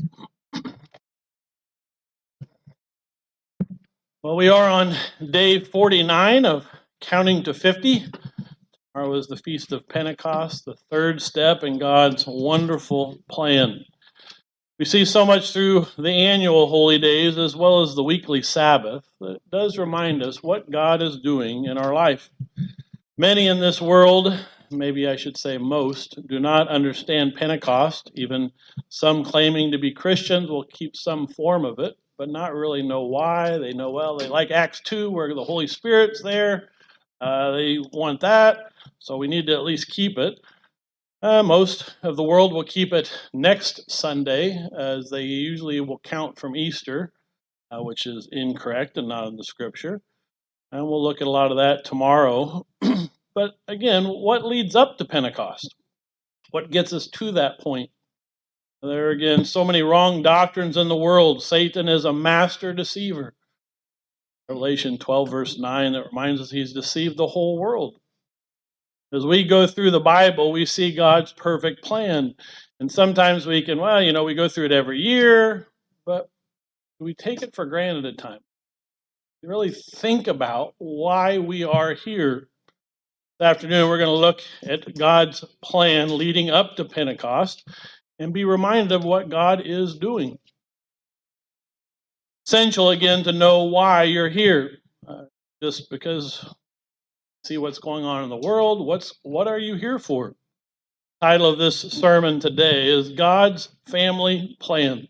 Well, we are on day 49 of Counting to 50. Tomorrow was the Feast of Pentecost, the third step in God's wonderful plan. We see so much through the annual holy days as well as the weekly Sabbath that does remind us what God is doing in our life. Many in this world, maybe I should say most, do not understand Pentecost. Even some claiming to be Christians will keep some form of it, but not really know why. They know, well, they like Acts 2 where the Holy Spirit's there. They want that, so we need to at least keep it. Most of the world will keep it next Sunday, as they usually will count from Easter, which is incorrect and not in the Scripture. And we'll look at a lot of that tomorrow. But again, what leads up to Pentecost? What gets us to that point? There are, again, so many wrong doctrines in the world. Satan is a master deceiver. Revelation 12, verse 9, that reminds us he's deceived the whole world. As we go through the Bible, we see God's perfect plan. And sometimes we can, we go through it every year, but we take it for granted at times. We really think about why we are here. This afternoon, we're going to look at God's plan leading up to Pentecost and be reminded of what God is doing. Essential, again, to know why you're here. Just because see what's going on in the world, what are you here for? The title of this sermon today is God's Family Plan.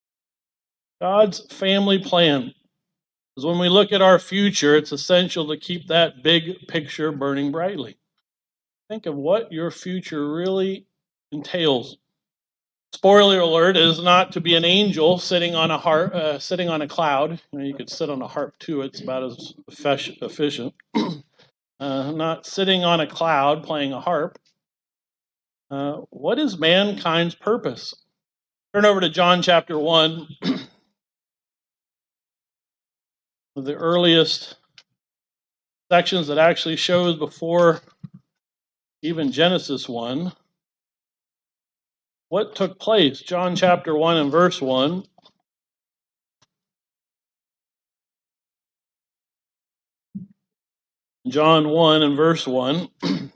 God's family plan. Because when we look at our future, it's essential to keep that big picture burning brightly. Think of what your future really entails. Spoiler alert is not to be an angel sitting on a harp, sitting on a cloud. You could sit on a harp too; it's about as efficient. Not sitting on a cloud playing a harp. What is mankind's purpose? Turn over to John chapter 1. The earliest sections that actually shows before even Genesis 1. What took place? John chapter 1 and verse 1. John 1 and verse 1. It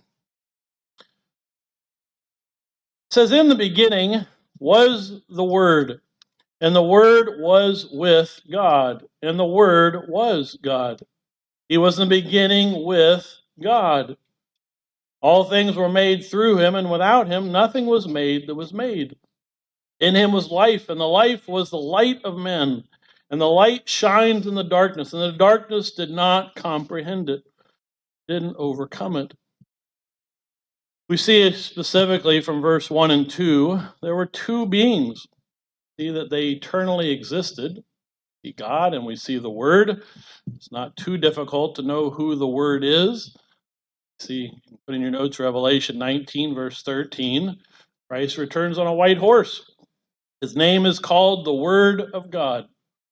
says, in the beginning was the Word, and the Word was with God, and the Word was God. He was in the beginning with God. All things were made through him, and without him nothing was made that was made. In him was life, and the life was the light of men. And the light shines in the darkness, and the darkness did not comprehend it, didn't overcome it. We see specifically from verse 1 and 2, there were two beings. See that they eternally existed. See God, and we see the Word. It's not too difficult to know who the Word is. See, put in your notes, Revelation 19, verse 13. Christ returns on a white horse. His name is called the Word of God.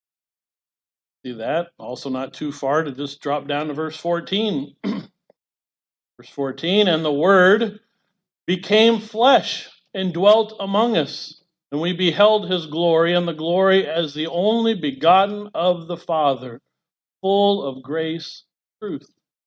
See that? Also not too far to just drop down to verse 14. Verse 14, and the Word became flesh and dwelt among us, and we beheld his glory, and the glory as the only begotten of the Father, full of grace and truth.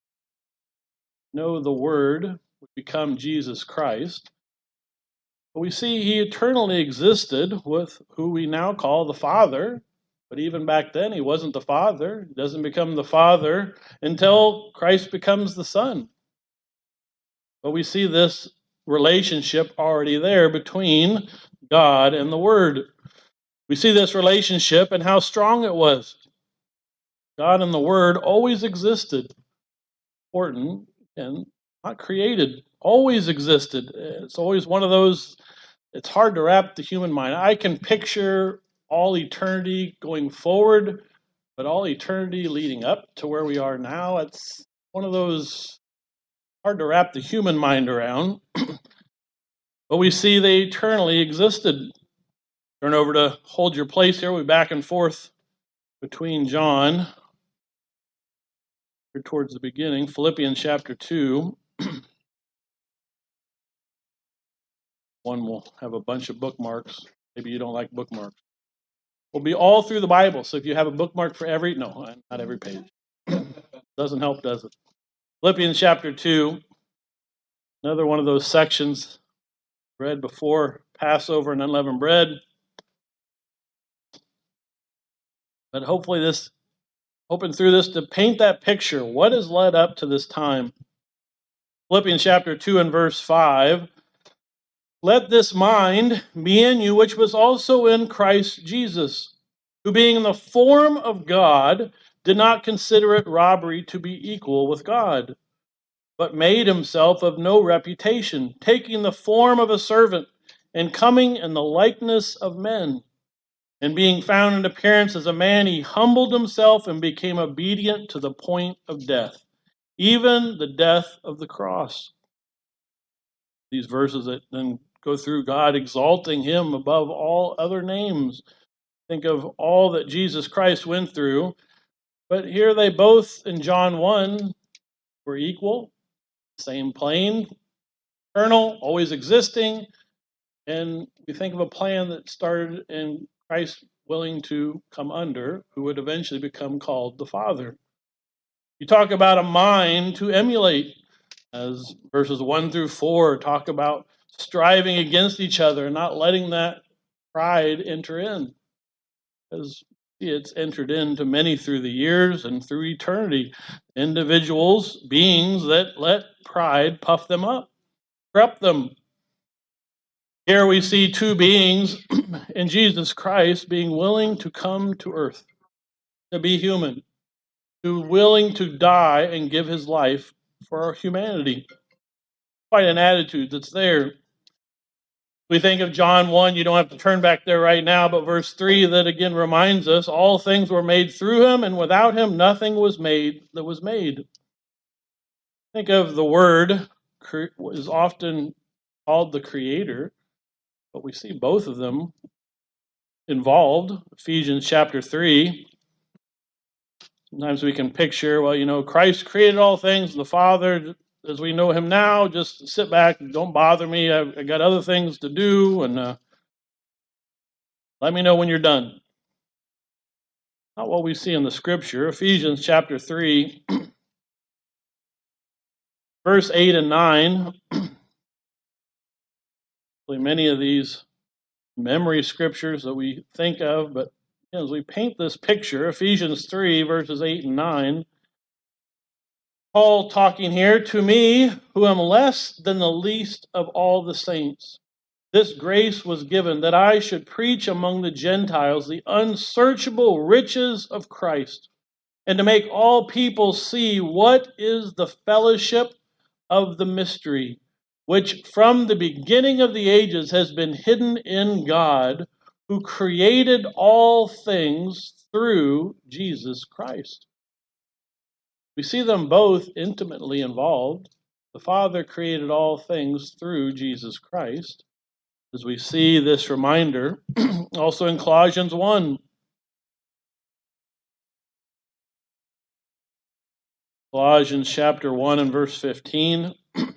No, the Word would become Jesus Christ. But we see he eternally existed with who we now call the Father. But even back then, he wasn't the Father. He doesn't become the Father until Christ becomes the Son. But we see this relationship already there between God and the Word. We see this relationship and how strong it was. God and the Word always existed. Important and not created. Always existed. It's always one of those, it's hard to wrap the human mind. I can picture all eternity going forward, but all eternity leading up to where we are now, it's one of those hard to wrap the human mind around. But we see they eternally existed. Turn over to hold your place here. We're back and forth between John, here towards the beginning, Philippians chapter 2. One will have a bunch of bookmarks. Maybe you don't like bookmarks. Will be all through the Bible. So if you have a bookmark for not every page. Doesn't help, does it? Philippians chapter 2, another one of those sections read before Passover and unleavened bread. But hopefully hoping through this to paint that picture. What has led up to this time? Philippians chapter 2 and verse 5. Let this mind be in you, which was also in Christ Jesus, who being in the form of God, did not consider it robbery to be equal with God, but made himself of no reputation, taking the form of a servant, and coming in the likeness of men. And being found in appearance as a man, he humbled himself and became obedient to the point of death, even the death of the cross. These verses that then go through God exalting him above all other names. Think of all that Jesus Christ went through. But here they both, in John 1, were equal, same plane, eternal, always existing. And we think of a plan that started in Christ willing to come under, who would eventually become called the Father. You talk about a mind to emulate, as verses 1 through 4 talk about striving against each other and not letting that pride enter in. As it's entered into many through the years and through eternity. Individuals, beings that let pride puff them up, corrupt them. Here we see two beings in Jesus Christ being willing to come to earth, to be human, to willing to die and give his life for our humanity. Quite an attitude that's there. We think of John 1, you don't have to turn back there right now, but verse 3 that again reminds us, all things were made through him, and without him nothing was made that was made. Think of the word is often called the creator, but we see both of them involved. Ephesians chapter 3. Sometimes we can picture, Christ created all things, the Father, as we know him now, just sit back, don't bother me, I got other things to do, and let me know when you're done. Not what we see in the scripture. Ephesians chapter 3, verse 8 and 9. Many of these memory scriptures that we think of, but as we paint this picture, Ephesians 3, verses 8 and 9, Paul talking here, to me, who am less than the least of all the saints, this grace was given that I should preach among the Gentiles the unsearchable riches of Christ, and to make all people see what is the fellowship of the mystery, which from the beginning of the ages has been hidden in God, who created all things through Jesus Christ. We see them both intimately involved. The Father created all things through Jesus Christ. As we see this reminder, also in Colossians 1. Colossians chapter 1 and verse 15.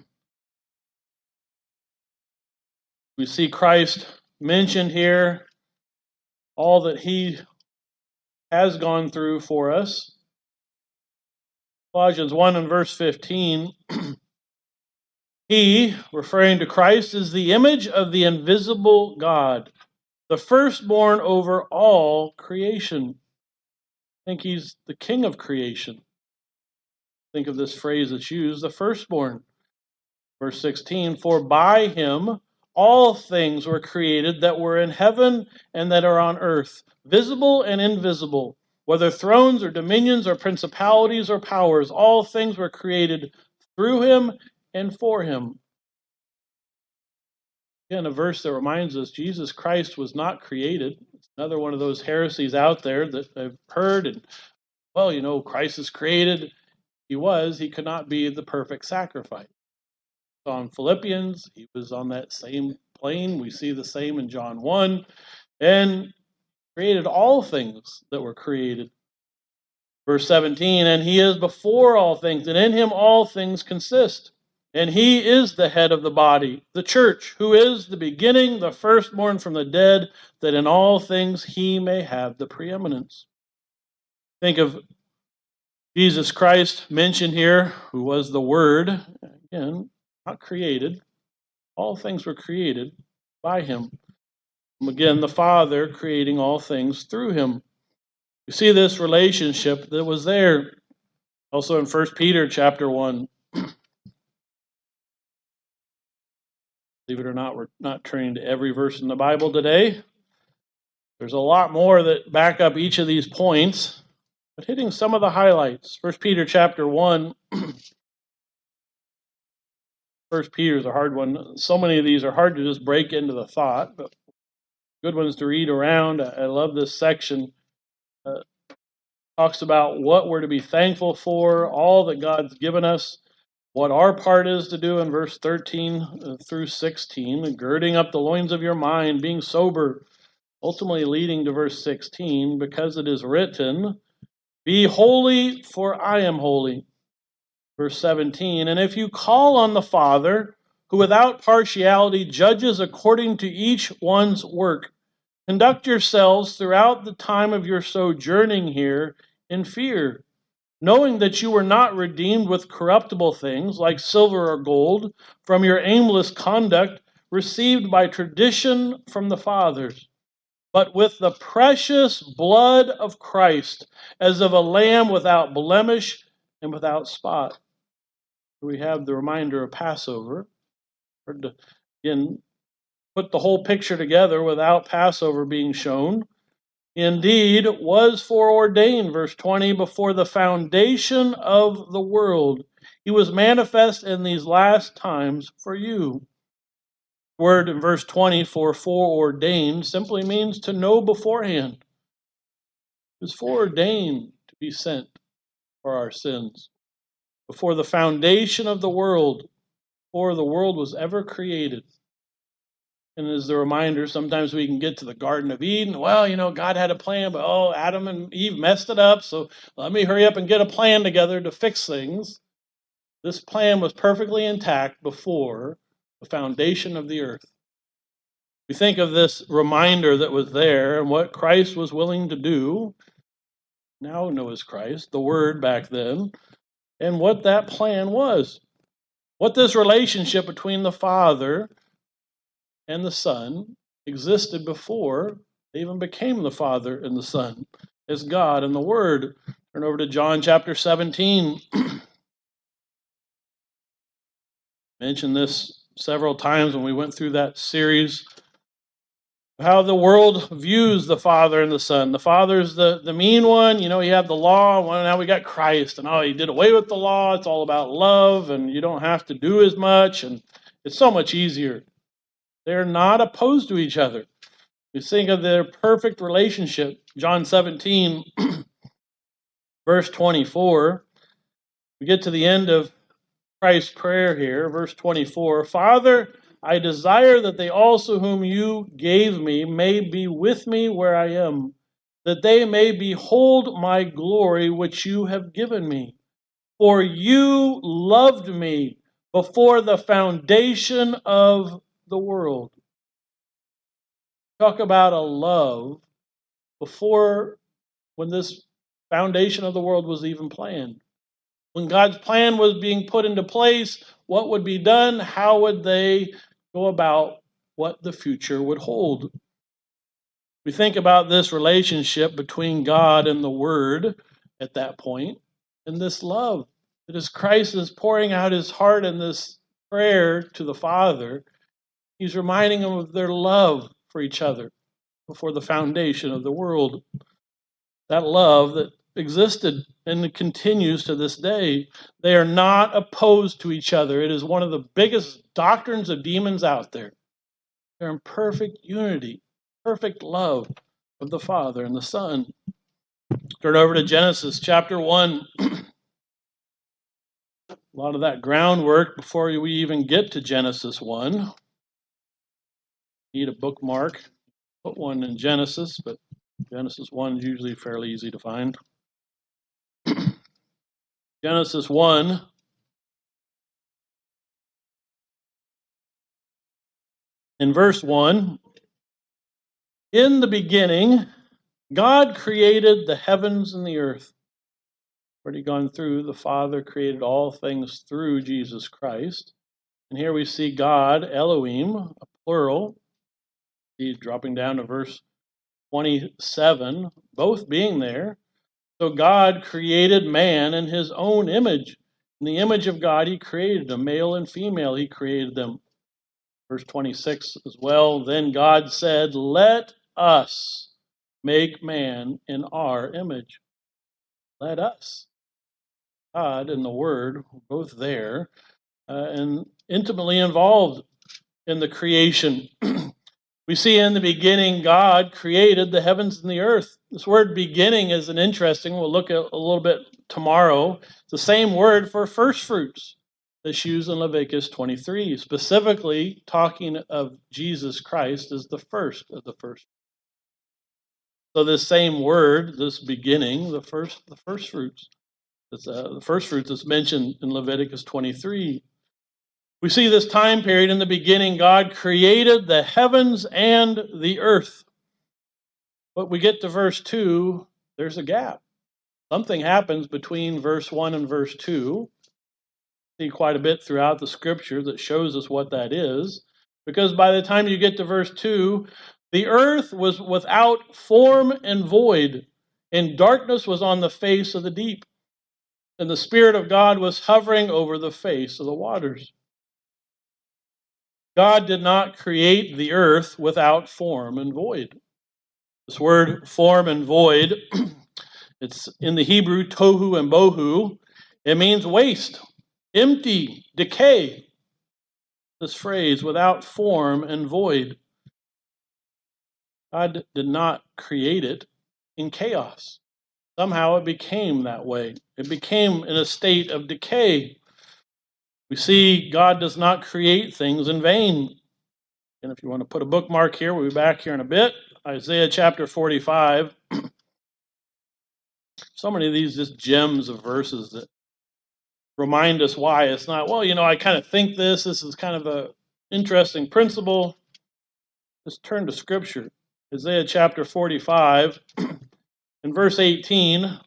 We see Christ mentioned here, all that he has gone through for us. Colossians 1 and verse 15. He, referring to Christ, is the image of the invisible God, the firstborn over all creation. I think he's the king of creation. Think of this phrase that's used, the firstborn. Verse 16, for by him all things were created that were in heaven and that are on earth, visible and invisible, whether thrones or dominions or principalities or powers, all things were created through him and for him. Again, a verse that reminds us Jesus Christ was not created. It's another one of those heresies out there that I've heard. And, Christ is created. He could not be the perfect sacrifice. So on Philippians, he was on that same plane. We see the same in John 1. And created all things that were created. Verse 17, and he is before all things, and in him all things consist. And he is the head of the body, the church, who is the beginning, the firstborn from the dead, that in all things he may have the preeminence. Think of Jesus Christ mentioned here, who was the Word, again, not created. All things were created by him. Again, the Father creating all things through him. You see this relationship that was there also in 1 Peter chapter 1. Believe it or not, we're not turning to every verse in the Bible today. There's a lot more that back up each of these points, but hitting some of the highlights. 1 Peter chapter 1. 1 Peter is a hard one. So many of these are hard to just break into the thought, but good ones to read around. I love this section. Talks about what we're to be thankful for, all that God's given us, what our part is to do in verse 13 through 16, girding up the loins of your mind, being sober, ultimately leading to verse 16, because it is written, be holy, for I am holy. Verse 17, and if you call on the Father, who without partiality judges according to each one's work, conduct yourselves throughout the time of your sojourning here in fear, knowing that you were not redeemed with corruptible things like silver or gold from your aimless conduct received by tradition from the fathers, but with the precious blood of Christ, as of a lamb without blemish and without spot. We have the reminder of Passover. To, again, put the whole picture together without Passover being shown. Indeed, was foreordained, verse 20, before the foundation of the world. He was manifest in these last times for you. Word in verse 20 for foreordained simply means to know beforehand. It was foreordained to be sent for our sins. Before the foundation of the world, before the world was ever created. And as the reminder, sometimes we can get to the Garden of Eden. Well, God had a plan, but Adam and Eve messed it up, so let me hurry up and get a plan together to fix things. This plan was perfectly intact before the foundation of the earth. We think of this reminder that was there and what Christ was willing to do. Now know as Christ, the Word back then, and what that plan was. What this relationship between the Father and the Son existed before they even became the Father and the Son as God and the Word. Turn over to John chapter 17. Mentioned this several times when we went through that series. How the world views the Father and the Son. The Father's the mean one. You have the law. Well, now we got Christ. And he did away with the law. It's all about love, and you don't have to do as much. And it's so much easier. They're not opposed to each other. You think of their perfect relationship. John 17, verse 24. We get to the end of Christ's prayer here, verse 24. Father, I desire that they also whom you gave me may be with me where I am, that they may behold my glory which you have given me. For you loved me before the foundation of the world. Talk about a love before, when this foundation of the world was even planned. When God's plan was being put into place, what would be done? How would they go about what the future would hold? We think about this relationship between God and the Word at that point, and this love that as Christ is pouring out his heart in this prayer to the Father, he's reminding them of their love for each other before the foundation of the world. That love that existed and continues to this day. They are not opposed to each other. It is one of the biggest doctrines of demons out there. They're in perfect unity, perfect love of the Father and the Son. Turn over to Genesis chapter 1. A lot of that groundwork before we even get to Genesis 1. Need a bookmark. Put one in Genesis, but Genesis 1 is usually fairly easy to find. Genesis 1, In verse 1, in the beginning, God created the heavens and the earth. Already gone through, the Father created all things through Jesus Christ. And here we see God, Elohim, a plural. He's dropping down to verse 27, both being there. So God created man in his own image. In the image of God, he created them, male and female, he created them. Verse 26 as well, then God said, let us make man in our image. Let us. God and the Word, both there, and intimately involved in the creation. We see in the beginning, God created the heavens and the earth. This word beginning is an interesting, we'll look at a little bit tomorrow. It's the same word for first fruits that's used in Leviticus 23, specifically talking of Jesus Christ as the first of the first. So this same word, this beginning, the first fruits, the first fruits is mentioned in Leviticus 23. We see this time period in the beginning, God created the heavens and the earth. But we get to verse 2, there's a gap. Something happens between verse 1 and verse 2. We see quite a bit throughout the scripture that shows us what that is. Because by the time you get to verse 2, the earth was without form and void, and darkness was on the face of the deep. And the Spirit of God was hovering over the face of the waters. God did not create the earth without form and void. This word form and void, it's in the Hebrew tohu and bohu. It means waste, empty, decay. This phrase, without form and void. God did not create it in chaos. Somehow it became that way. It became in a state of decay. We see God does not create things in vain. And if you want to put a bookmark here, we'll be back here in a bit. Isaiah chapter 45. So many of these just gems of verses that remind us why. It's not, well, I kind of think this is kind of a interesting principle. Just turn to Scripture. Isaiah chapter 45 and verse 18.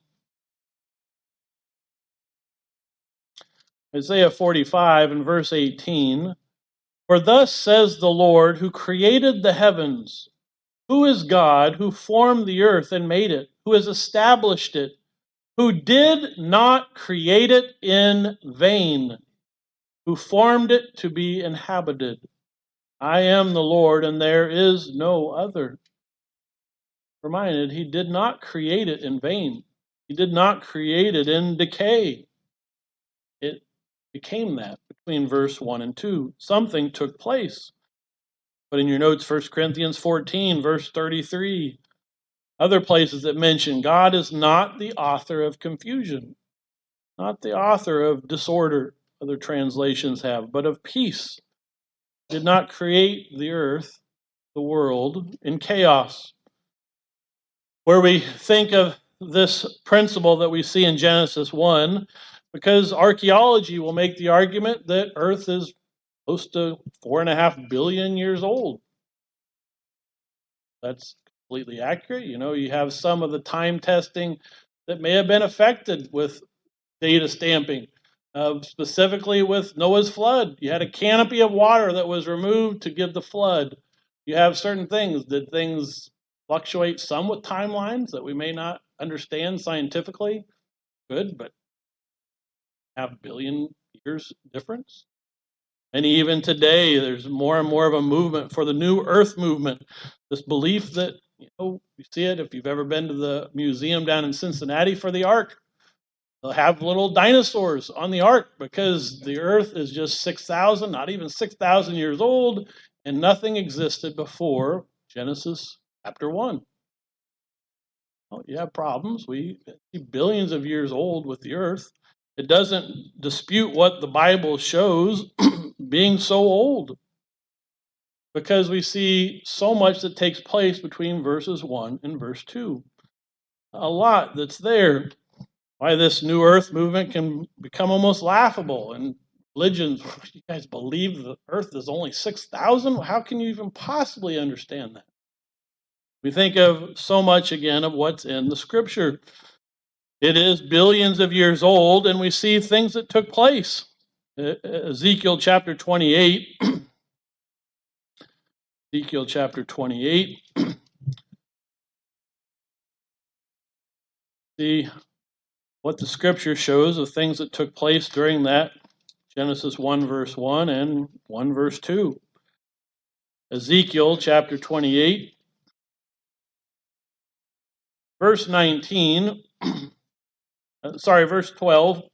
Isaiah 45 and verse 18. For thus says the Lord, who created the heavens, who is God, who formed the earth and made it, who has established it, who did not create it in vain, who formed it to be inhabited. I am the Lord, and there is no other. Reminded, he did not create it in vain. He did not create it in decay. It became that between verse 1 and 2. Something took place. But in your notes, 1 Corinthians 14, verse 33, other places that mention God is not the author of confusion, not the author of disorder, other translations have, but of peace. He did not create the earth, the world, in chaos. Where we think of this principle that we see in Genesis 1, because archaeology will make the argument that Earth is close to 4.5 billion years old. That's completely accurate. You have some of the time testing that may have been affected with data stamping, specifically with Noah's flood. You had a canopy of water that was removed to give the flood. You have certain things. Did things fluctuate some with timelines that we may not understand scientifically? Good, but have billion years difference. And even today, there's more and more of a movement for the New Earth movement. This belief that, you see it if you've ever been to the museum down in Cincinnati for the Ark. They'll have little dinosaurs on the Ark because the Earth is just 6,000, not even 6,000 years old, and nothing existed before Genesis chapter 1. Well, you have problems. We see billions of years old with the Earth. It doesn't dispute what the Bible shows being so old, because we see so much that takes place between verses 1 and verse 2. A lot that's there. Why this New Earth movement can become almost laughable and religions, you guys believe the earth is only 6,000? How can you even possibly understand that? We think of so much, again, of what's in the scripture. It is billions of years old, and we see things that took place. Ezekiel chapter 28. Ezekiel chapter 28. See what the scripture shows of things that took place during that. Genesis 1 verse 1 and 1 verse 2. Ezekiel chapter 28, verse 19, verse 12.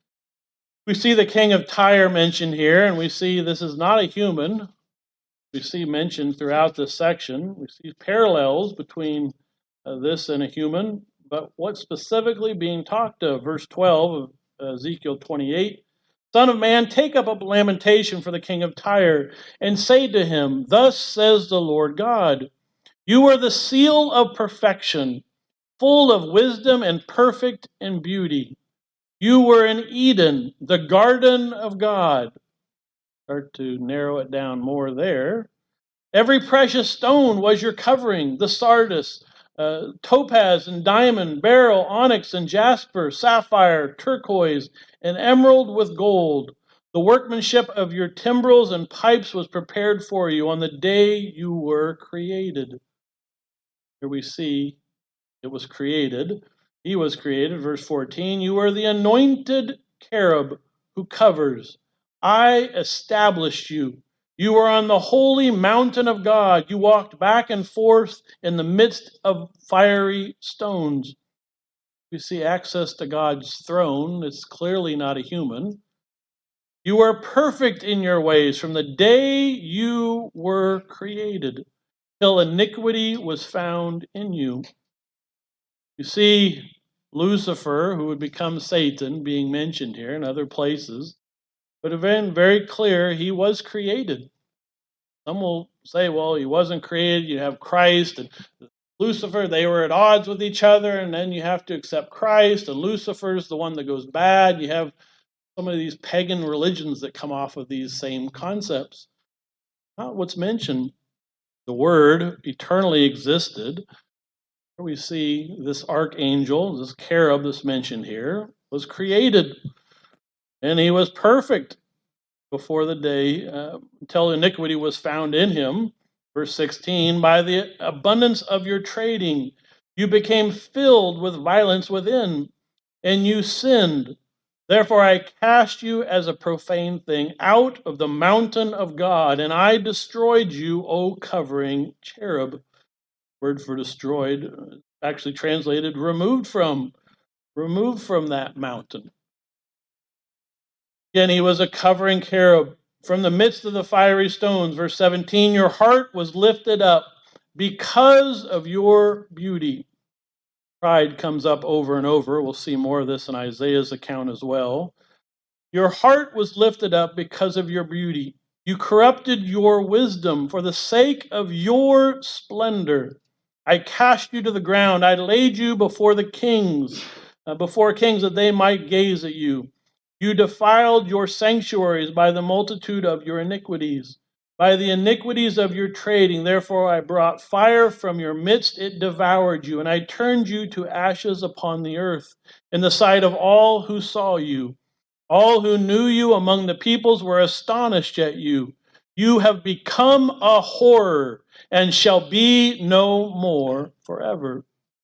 We see the king of Tyre mentioned here, and we see this is not a human. We see mentioned throughout this section. We see parallels between this and a human, but what's specifically being talked of? Verse 12 of Ezekiel 28. Son of man, take up a lamentation for the king of Tyre, and say to him, Thus says the Lord God, You are the seal of perfection, full of wisdom and perfect in beauty. You were in Eden, the garden of God. Start to narrow it down more there. Every precious stone was your covering, the sardius, topaz and diamond, beryl, onyx and jasper, sapphire, turquoise, and emerald with gold. The workmanship of your timbrels and pipes was prepared for you on the day you were created. Here we see it was created. He was created. Verse 14, you are the anointed cherub who covers. I established you. You are on the holy mountain of God. You walked back and forth in the midst of fiery stones. You see access to God's throne. It's clearly not a human. You are perfect in your ways from the day you were created, till iniquity was found in you. You see Lucifer, who would become Satan, being mentioned here in other places, but again, very clear, he was created. Some will say, well, he wasn't created. You have Christ and Lucifer, they were at odds with each other, and then you have to accept Christ, and Lucifer's the one that goes bad. You have some of these pagan religions that come off of these same concepts. Not what's mentioned. The Word eternally existed. Here we see this archangel, this cherub that's mentioned here, was created, and he was perfect before the day, until iniquity was found in him. Verse 16, by the abundance of your trading, you became filled with violence within, and you sinned. Therefore I cast you as a profane thing out of the mountain of God, and I destroyed you, O covering cherub. Word for destroyed, actually translated removed from that mountain. Again, he was a covering cherub from the midst of the fiery stones. Verse 17, your heart was lifted up because of your beauty. Pride comes up over and over. We'll see more of this in Isaiah's account as well. Your heart was lifted up because of your beauty. You corrupted your wisdom for the sake of your splendor. I cast you to the ground. I laid you before kings that they might gaze at you. You defiled your sanctuaries by the multitude of your iniquities, by the iniquities of your trading. Therefore I brought fire from your midst, it devoured you, and I turned you to ashes upon the earth, in the sight of all who saw you. All who knew you among the peoples were astonished at you. You have become a horror, and shall be no more forever.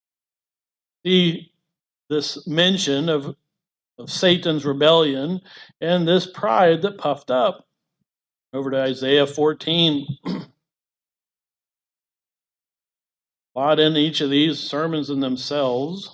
See this mention of Satan's rebellion and this pride that puffed up. Over to Isaiah 14. A lot in each of these sermons in themselves.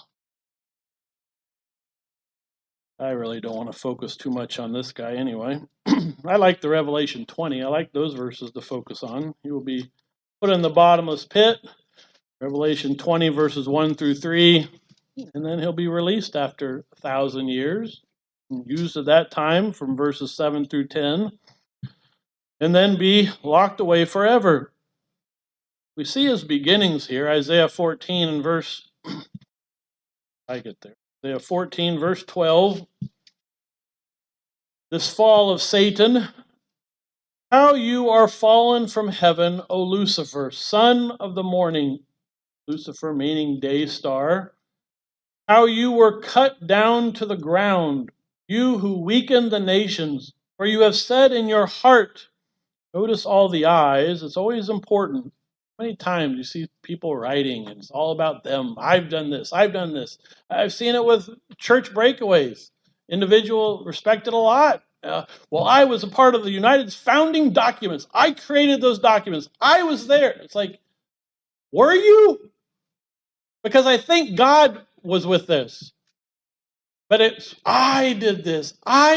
I really don't want to focus too much on this guy anyway. I like the Revelation 20. I like those verses to focus on. He will be put in the bottomless pit. Revelation 20 verses 1 through 3. And then he'll be released after 1,000 years. Used at that time from verses 7 through 10. And then be locked away forever. We see his beginnings here. Isaiah 14 and verse... I get there. Isaiah 14 verse 12. This fall of Satan. How you are fallen from heaven, O Lucifer, son of the morning. Lucifer meaning day star. How you were cut down to the ground, you who weakened the nations. For you have said in your heart, notice all the I's, it's always important. Many times you see people writing, and it's all about them. I've done this, I've done this. I've seen it with church breakaways. Individual respected a lot. Well, I was a part of the United's founding documents. I created those documents. I was there. It's like, were you? Because I think God was with this. But it's, I did this.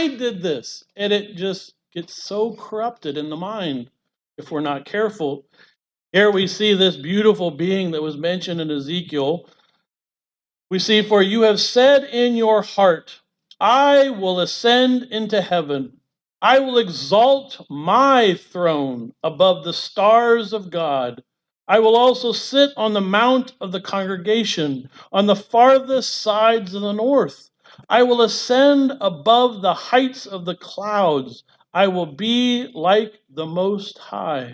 And it just gets so corrupted in the mind if we're not careful. Here we see this beautiful being that was mentioned in Ezekiel. We see, for you have said in your heart, I will ascend into heaven. I will exalt my throne above the stars of God. I will also sit on the mount of the congregation, on the farthest sides of the north. I will ascend above the heights of the clouds. I will be like the Most High.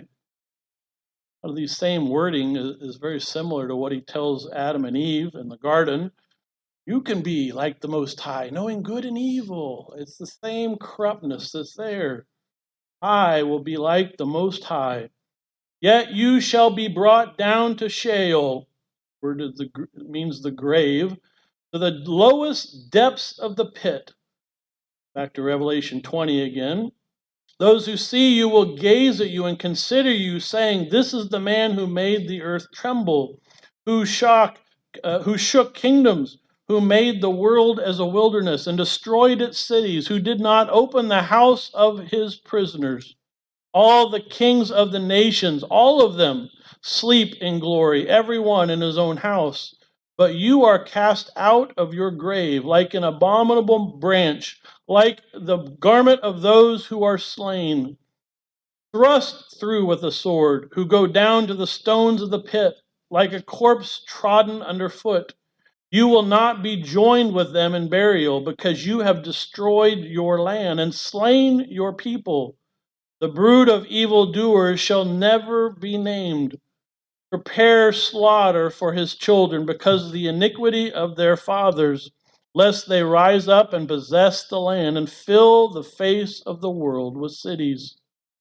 These same wording is very similar to what he tells Adam and Eve in the garden. You can be like the Most High, knowing good and evil. It's the same corruptness that's there. I will be like the Most High. Yet you shall be brought down to Sheol, word means the grave, to the lowest depths of the pit. Back to Revelation 20 again. Those who see you will gaze at you and consider you, saying, this is the man who made the earth tremble, who shook kingdoms, who made the world as a wilderness and destroyed its cities, who did not open the house of his prisoners. All the kings of the nations, all of them, sleep in glory, every one in his own house. But you are cast out of your grave like an abominable branch, like the garment of those who are slain, thrust through with a sword, who go down to the stones of the pit, like a corpse trodden underfoot. You will not be joined with them in burial, because you have destroyed your land and slain your people. The brood of evildoers shall never be named. Prepare slaughter for his children because of the iniquity of their fathers, lest they rise up and possess the land and fill the face of the world with cities.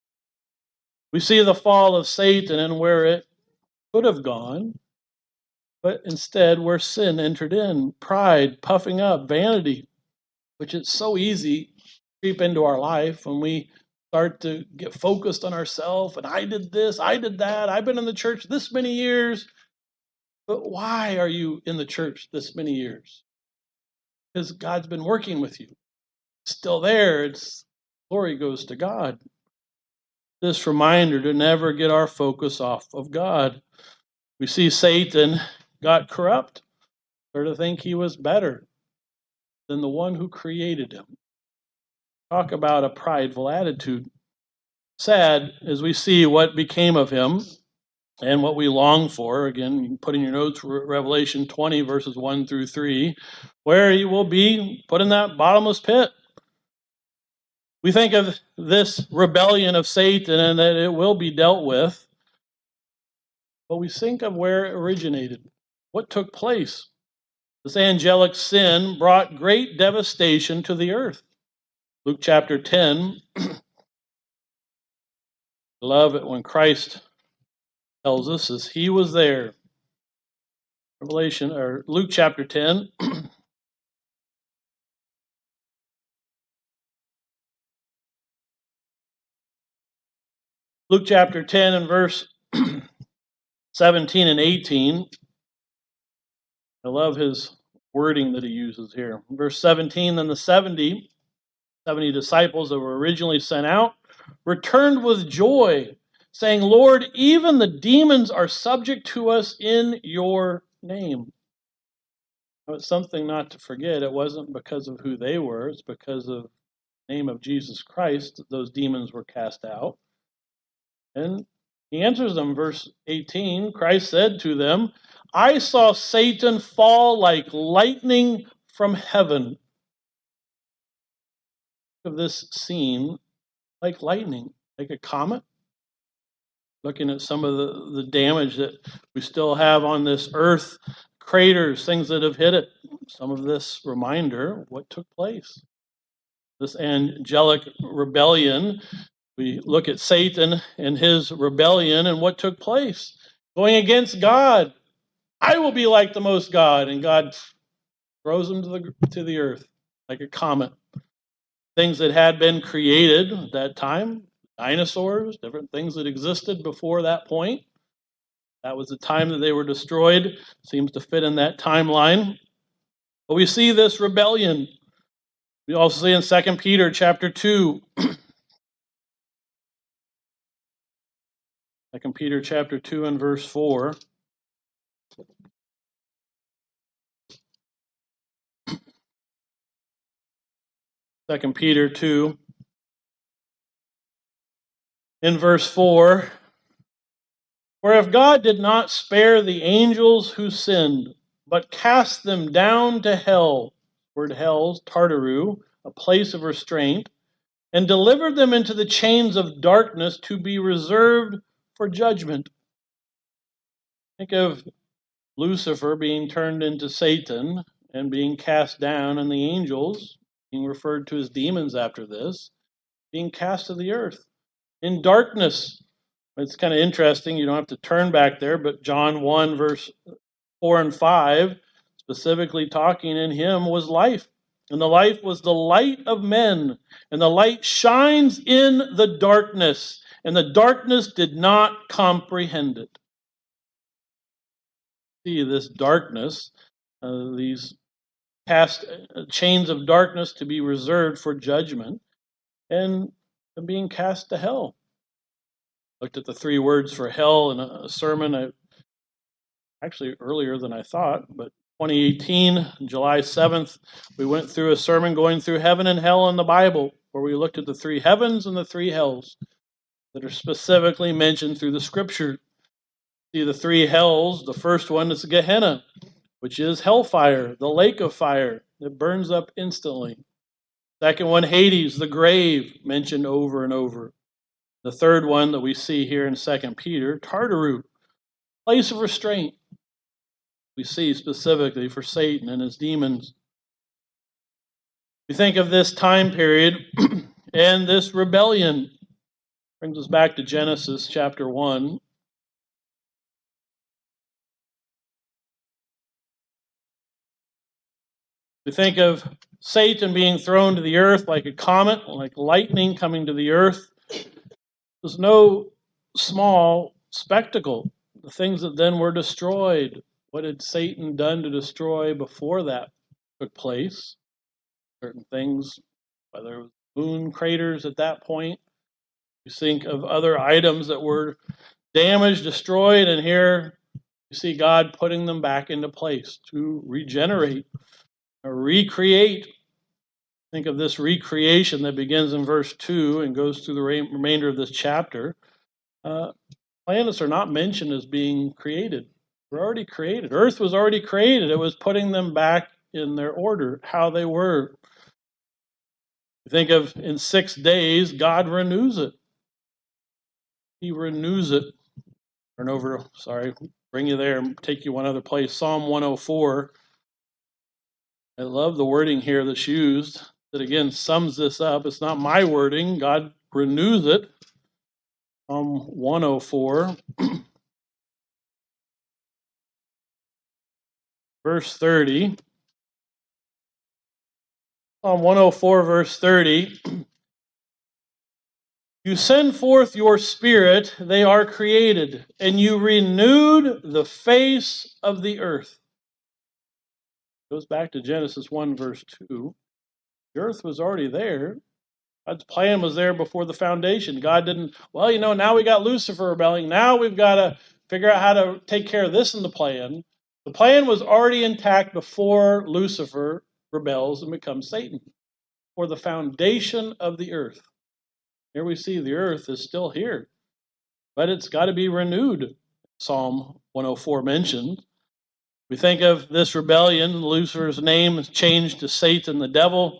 We see the fall of Satan and where it could have gone, but instead where sin entered in. Pride, puffing up, vanity, which is so easy to creep into our life when we start to get focused on ourselves, and I did this, I did that, I've been in the church this many years. But why are you in the church this many years? Because God's been working with you. It's still there. It's glory goes to God. This reminder to never get our focus off of God. We see Satan got corrupt, started to think he was better than the one who created him. Talk about a prideful attitude. Sad as we see what became of him and what we long for. Again, you can put in your notes Revelation 20, verses 1 through 3, where he will be put in that bottomless pit. We think of this rebellion of Satan and that it will be dealt with, but we think of where it originated, what took place. This angelic sin brought great devastation to the earth. Luke chapter 10, I love it when Christ tells us as he was there. Luke chapter 10. Luke chapter 10 and verse 17 and 18. I love his wording that he uses here. Verse 17, then the 70 disciples that were originally sent out returned with joy, saying, Lord, even the demons are subject to us in your name. Now, it's something not to forget. It wasn't because of who they were. It's because of the name of Jesus Christ that those demons were cast out. And he answers them, verse 18, Christ said to them, I saw Satan fall like lightning from heaven. of this scene like lightning, like a comet. Looking at some of the damage that we still have on this earth, craters, things that have hit it. Some of this reminder of what took place. This angelic rebellion, we look at Satan and his rebellion and what took place. Going against God. I will be like the most God. And God throws him to the earth like a comet. Things that had been created at that time, dinosaurs, different things that existed before that point. That was the time that they were destroyed. Seems to fit in that timeline. But we see this rebellion. We also see in 2 Peter chapter 2. 2 Peter chapter 2 and verse 4. 2 Peter 2. In verse 4. For if God did not spare the angels who sinned, but cast them down to hell, word hell's Tartaru, a place of restraint, and delivered them into the chains of darkness to be reserved for judgment. Think of Lucifer being turned into Satan and being cast down, and the angels, being referred to as demons after this, being cast to the earth in darkness. It's kind of interesting. You don't have to turn back there, but John 1, verse 4 and 5, specifically talking in him was life. And the life was the light of men. And the light shines in the darkness. And the darkness did not comprehend it. See this darkness, these cast chains of darkness to be reserved for judgment, and being cast to hell. Looked at the 3 words for hell in a sermon actually earlier than I thought, but 2018, July 7th, we went through a sermon going through heaven and hell in the Bible, where we looked at the 3 heavens and the 3 hells that are specifically mentioned through the Scripture. See the 3 hells. The first one is Gehenna, which is hellfire, the lake of fire that burns up instantly. Second one, Hades, the grave, mentioned over and over. The third one that we see here in 2 Peter, Tartaru, place of restraint. We see specifically for Satan and his demons. We think of this time period and this rebellion. Brings us back to Genesis chapter 1. We think of Satan being thrown to the earth like a comet, like lightning coming to the earth. It was no small spectacle. The things that then were destroyed. What had Satan done to destroy before that took place? Certain things, whether it was moon craters at that point. You think of other items that were damaged, destroyed, and here you see God putting them back into place to regenerate or recreate. Think of this recreation that begins in verse 2 and goes through the remainder of this chapter. Planets are not mentioned as being created. They're already created. Earth was already created. It was putting them back in their order, how they were. You think of in 6 days, God renews it. He renews it. Turn over, bring you there and take you one other place. Psalm 104. I love the wording here that's used. That again sums this up. It's not my wording. God renews it. Psalm 104. Verse 30. Psalm 104, verse 30. You send forth your spirit, they are created, and you renewed the face of the earth. Goes back to Genesis 1, verse 2. The earth was already there. God's plan was there before the foundation. God didn't, now we got Lucifer rebelling. Now we've got to figure out how to take care of this in the plan. The plan was already intact before Lucifer rebels and becomes Satan. For the foundation of the earth. Here we see the earth is still here, but it's got to be renewed. Psalm 104 mentioned. We think of this rebellion. Lucifer's name is changed to Satan, the devil. The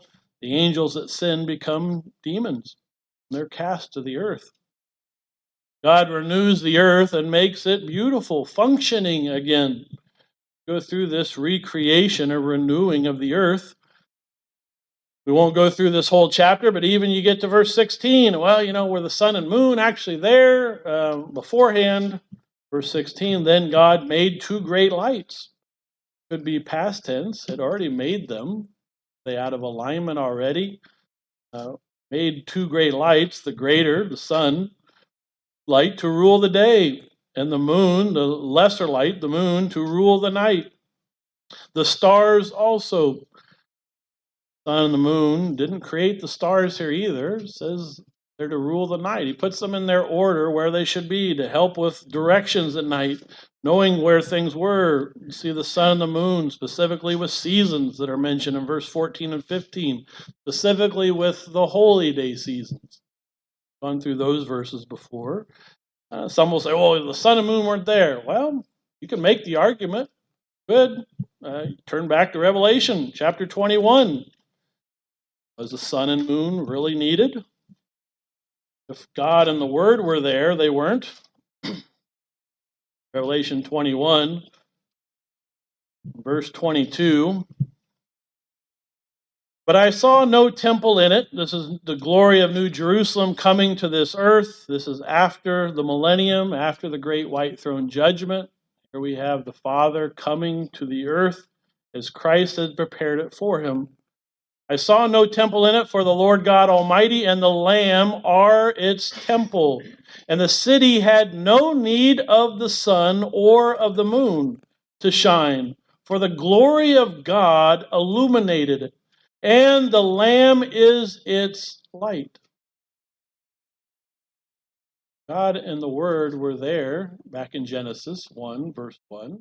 The angels that sin become demons. They're cast to the earth. God renews the earth and makes it beautiful, functioning again. Go through this recreation or renewing of the earth. We won't go through this whole chapter, but even you get to verse 16. Well, were the sun and moon actually there beforehand? Verse 16, then God made two great lights. Could be past tense, had already made them. They out of alignment already. Made two great lights, the greater, the sun, light to rule the day, and the moon, the lesser light, the moon, to rule the night. The stars also, sun and the moon, didn't create the stars here either. It says they're to rule the night. He puts them in their order where they should be to help with directions at night, knowing where things were. You see the sun and the moon, specifically with seasons that are mentioned in verse 14 and 15, specifically with the holy day seasons. Gone through those verses before. Some will say, the sun and moon weren't there. Well, you can make the argument. Good. Turn back to Revelation chapter 21. Was the sun and moon really needed? If God and the Word were there, they weren't. Revelation 21, verse 22. But I saw no temple in it. This is the glory of New Jerusalem coming to this earth. This is after the millennium, after the great white throne judgment. Here we have the Father coming to the earth as Christ had prepared it for him. I saw no temple in it, for the Lord God Almighty and the Lamb are its temple. And the city had no need of the sun or of the moon to shine, for the glory of God illuminated it, and the Lamb is its light. God and the Word were there back in Genesis 1, verse 1.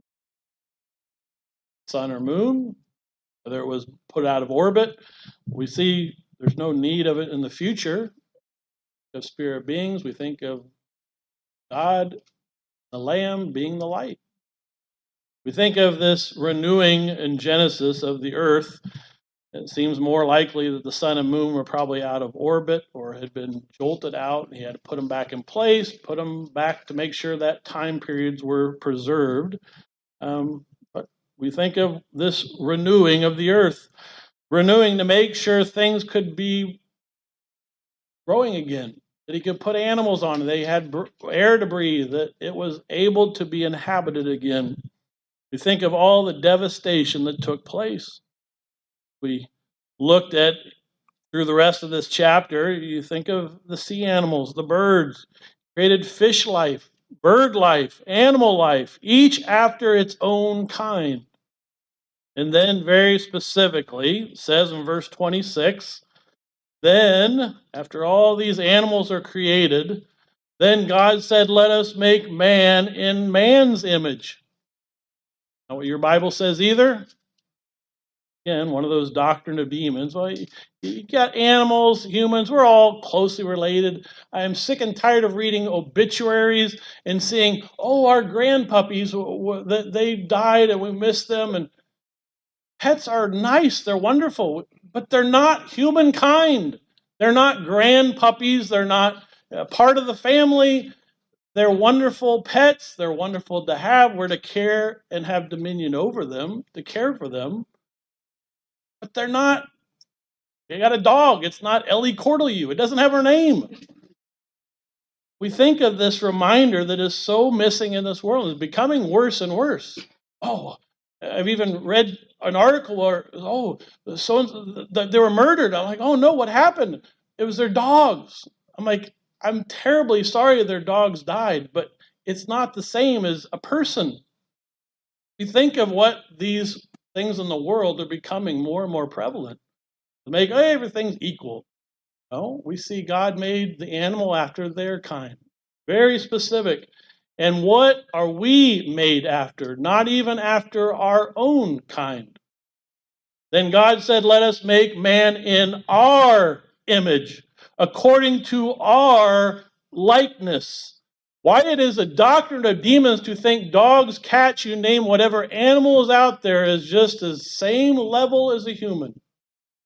Sun or moon, whether it was put out of orbit, we see there's no need of it in the future. Of spirit beings, we think of God, the Lamb, being the light. We think of this renewing in Genesis of the earth. It seems more likely that the sun and moon were probably out of orbit or had been jolted out. He had to put them back in place, put them back to make sure that time periods were preserved. But we think of this renewing of the earth, renewing to make sure things could be growing again, that he could put animals on it. They had air to breathe, that it was able to be inhabited again. We think of all the devastation that took place. We looked at through the rest of this chapter, you think of the sea animals, the birds, created fish life, bird life, animal life, each after its own kind. And then very specifically, it says in verse 26, then, after all these animals are created, then God said, let us make man in man's image. Not what your Bible says either. Again, one of those doctrine of demons. Well, you got animals, humans, we're all closely related. I am sick and tired of reading obituaries and seeing, our grandpuppies, they died and we miss them. And pets are nice, they're wonderful, but they're not humankind. They're not grandpuppies, they're not part of the family. They're wonderful pets, they're wonderful to have. We're to care and have dominion over them, to care for them. But they're not, you got a dog, it's not Ellie Cortelyou, it doesn't have her name. We think of this reminder that is so missing in this world, it's becoming worse and worse. I've even read an article where, they were murdered. I'm like, oh no, what happened? It was their dogs. I'm like, I'm terribly sorry their dogs died, but it's not the same as a person. We think of what these things in the world are becoming more and more prevalent. To make everything's equal. No, we see God made the animal after their kind. Very specific. And what are we made after? Not even after our own kind. Then God said, let us make man in our image, according to our likeness. Why it is a doctrine of demons to think dogs, cats, you name whatever animal is out there is just the same level as a human.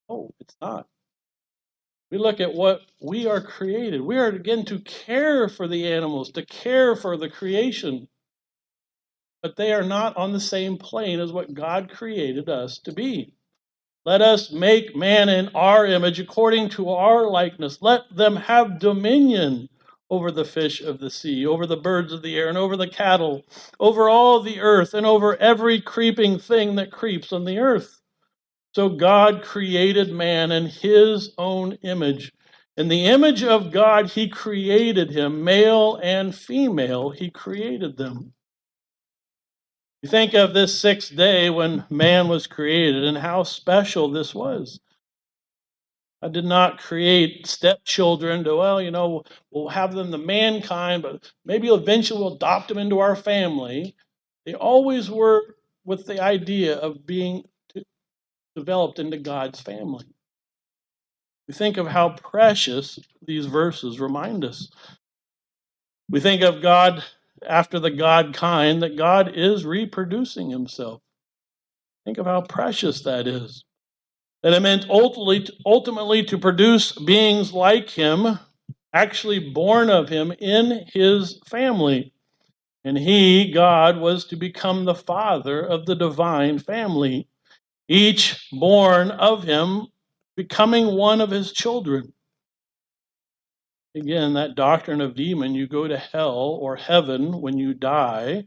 Oh, it's not. We look at what we are created. We are, again, to care for the animals, to care for the creation. But they are not on the same plane as what God created us to be. Let us make man in our image according to our likeness. Let them have dominion over the fish of the sea, over the birds of the air, and over the cattle, over all the earth, and over every creeping thing that creeps on the earth. So God created man in his own image. In the image of God, he created him, male and female, he created them. You think of this sixth day when man was created and how special this was. I did not create stepchildren to, we'll have them to mankind, but maybe eventually we'll adopt them into our family. They always were with the idea of being developed into God's family. We think of how precious these verses remind us. We think of God after the God kind, that God is reproducing himself. Think of how precious that is. That it meant ultimately to produce beings like him, actually born of him in his family. And he, God, was to become the father of the divine family, each born of him, becoming one of his children. Again, that doctrine of demon, you go to hell or heaven when you die.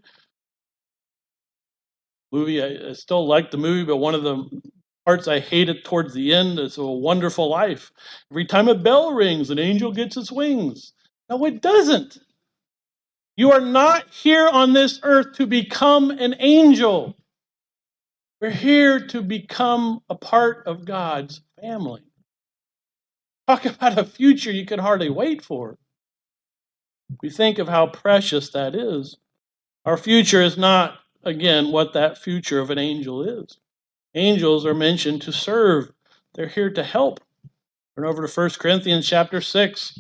Movie, I still like the movie, but one of the parts I hated towards the end is A Wonderful Life. Every time a bell rings, an angel gets its wings. No, it doesn't. You are not here on this earth to become an angel. We're here to become a part of God's family. Talk about a future you can hardly wait for. We think of how precious that is. Our future is not, again, what that future of an angel is. Angels are mentioned to serve. They're here to help. Turn over to 1 Corinthians chapter 6.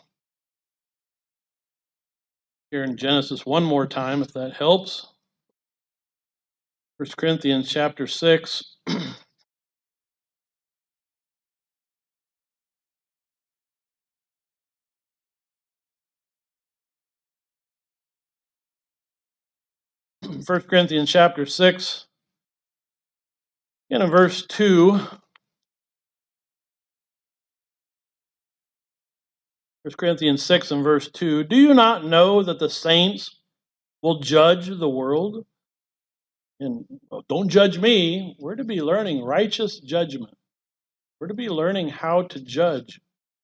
Here in Genesis one more time, if that helps. 1 Corinthians chapter 6. 1 Corinthians chapter 6, and in verse 2. 1 Corinthians 6 and verse 2. Do you not know that the saints will judge the world? And don't judge me. We're to be learning righteous judgment. We're to be learning how to judge.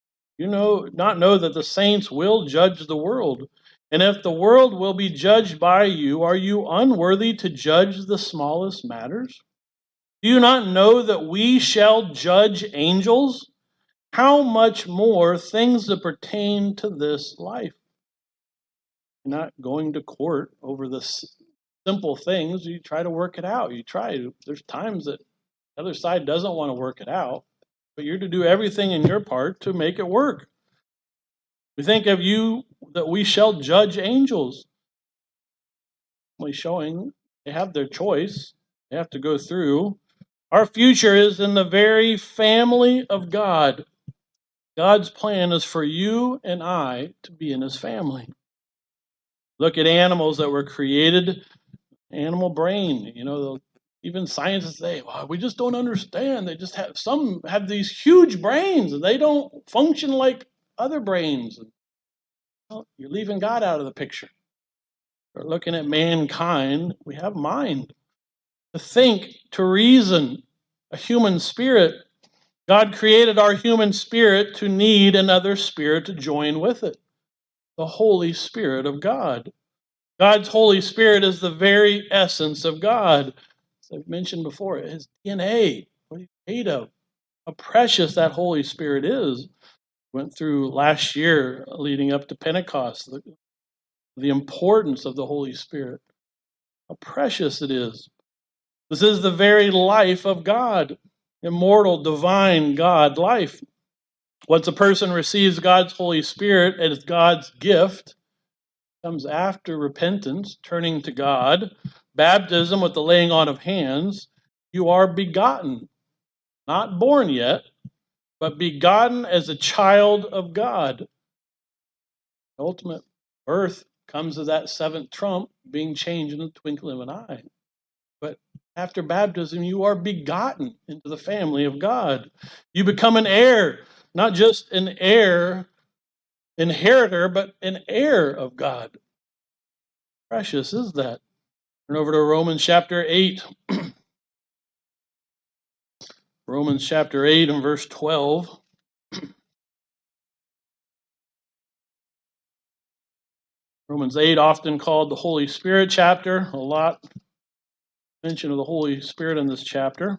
Not know that the saints will judge the world. And if the world will be judged by you, are you unworthy to judge the smallest matters? Do you not know that we shall judge angels? How much more things that pertain to this life? You're not going to court over the simple things. You try to work it out. There's times that the other side doesn't want to work it out, but you're to do everything in your part to make it work. We think of you that we shall judge angels. Only showing they have their choice. They have to go through. Our future is in the very family of God. God's plan is for you and I to be in his family. Look at animals that were created, animal brain. Even scientists say, well, we just don't understand. Some have these huge brains and they don't function like other brains. Well, you're leaving God out of the picture. We're looking at mankind. We have mind to think, to reason, a human spirit. God created our human spirit to need another spirit to join with it, the Holy Spirit of God. God's Holy Spirit is the very essence of God. As I've mentioned before, his DNA, what he's made of, how precious that Holy Spirit is. Went through last year leading up to Pentecost, the importance of the Holy Spirit, how precious it is. This is the very life of God, immortal, divine God life. Once a person receives God's Holy Spirit as God's gift, comes after repentance, turning to God, baptism with the laying on of hands, you are begotten. not born yet, but begotten as a child of God. The ultimate birth comes as that seventh trump being changed in the twinkling of an eye. But after baptism, you are begotten into the family of God. You become an heir, not just an heir, inheritor, but an heir of God. Precious is that. Turn over to Romans chapter 8. Romans chapter 8 and verse 12. Romans 8, often called the Holy Spirit chapter. A lot mention of the Holy Spirit in this chapter.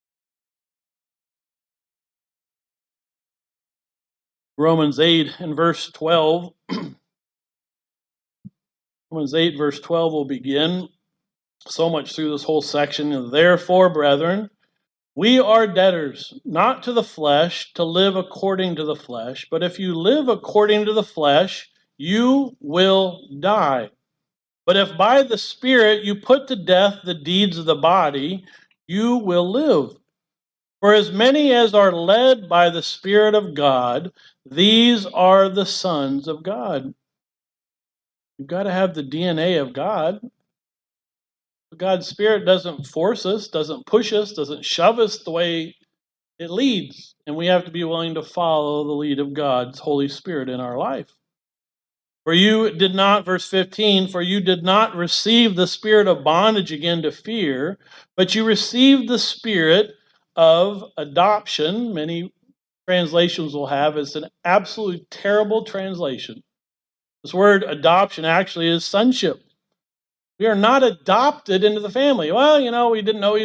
Romans 8 and verse 12. Romans 8 verse 12 will begin. So much through this whole section. Therefore, brethren, we are debtors, not to the flesh, to live according to the flesh. But if you live according to the flesh, you will die. But if by the Spirit you put to death the deeds of the body, you will live. For as many as are led by the Spirit of God, these are the sons of God. You've got to have the DNA of God. God's Spirit doesn't force us, doesn't push us, doesn't shove us the way it leads. And we have to be willing to follow the lead of God's Holy Spirit in our life. For you did not, verse 15, for you did not receive the spirit of bondage again to fear, but you received the spirit of adoption. Many translations will have it's an absolutely terrible translation. This word adoption actually is sonship. We are not adopted into the family. Well, we didn't know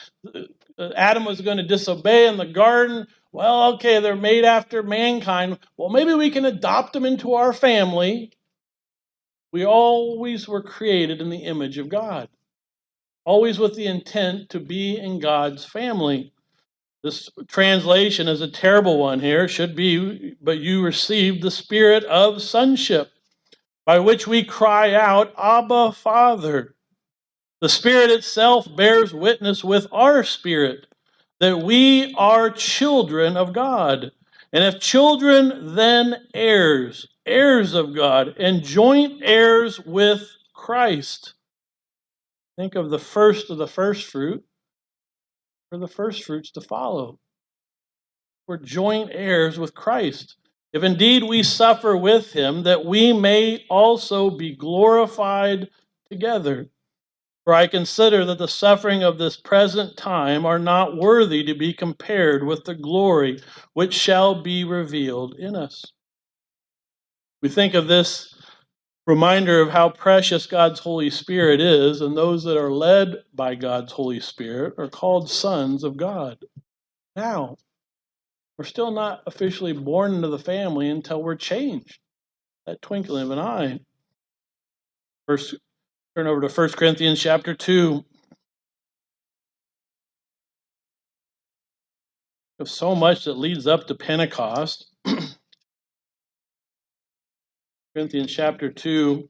Adam was going to disobey in the garden. Well, okay, they're made after mankind. Well, maybe we can adopt them into our family. We always were created in the image of God, always with the intent to be in God's family. This translation is a terrible one here. Should be, but you received the spirit of sonship, by which we cry out, Abba, Father. The Spirit itself bears witness with our spirit that we are children of God. And if children, then heirs, heirs of God, and joint heirs with Christ. Think of the first fruit, for the first fruits to follow. We're joint heirs with Christ. If indeed we suffer with him, that we may also be glorified together. For I consider that the suffering of this present time are not worthy to be compared with the glory which shall be revealed in us. We think of this reminder of how precious God's Holy Spirit is, and those that are led by God's Holy Spirit are called sons of God. Now, we're still not officially born into the family until we're changed. That twinkling of an eye. First, turn over to 1 Corinthians chapter 2. There's so much that leads up to Pentecost. Corinthians chapter 2,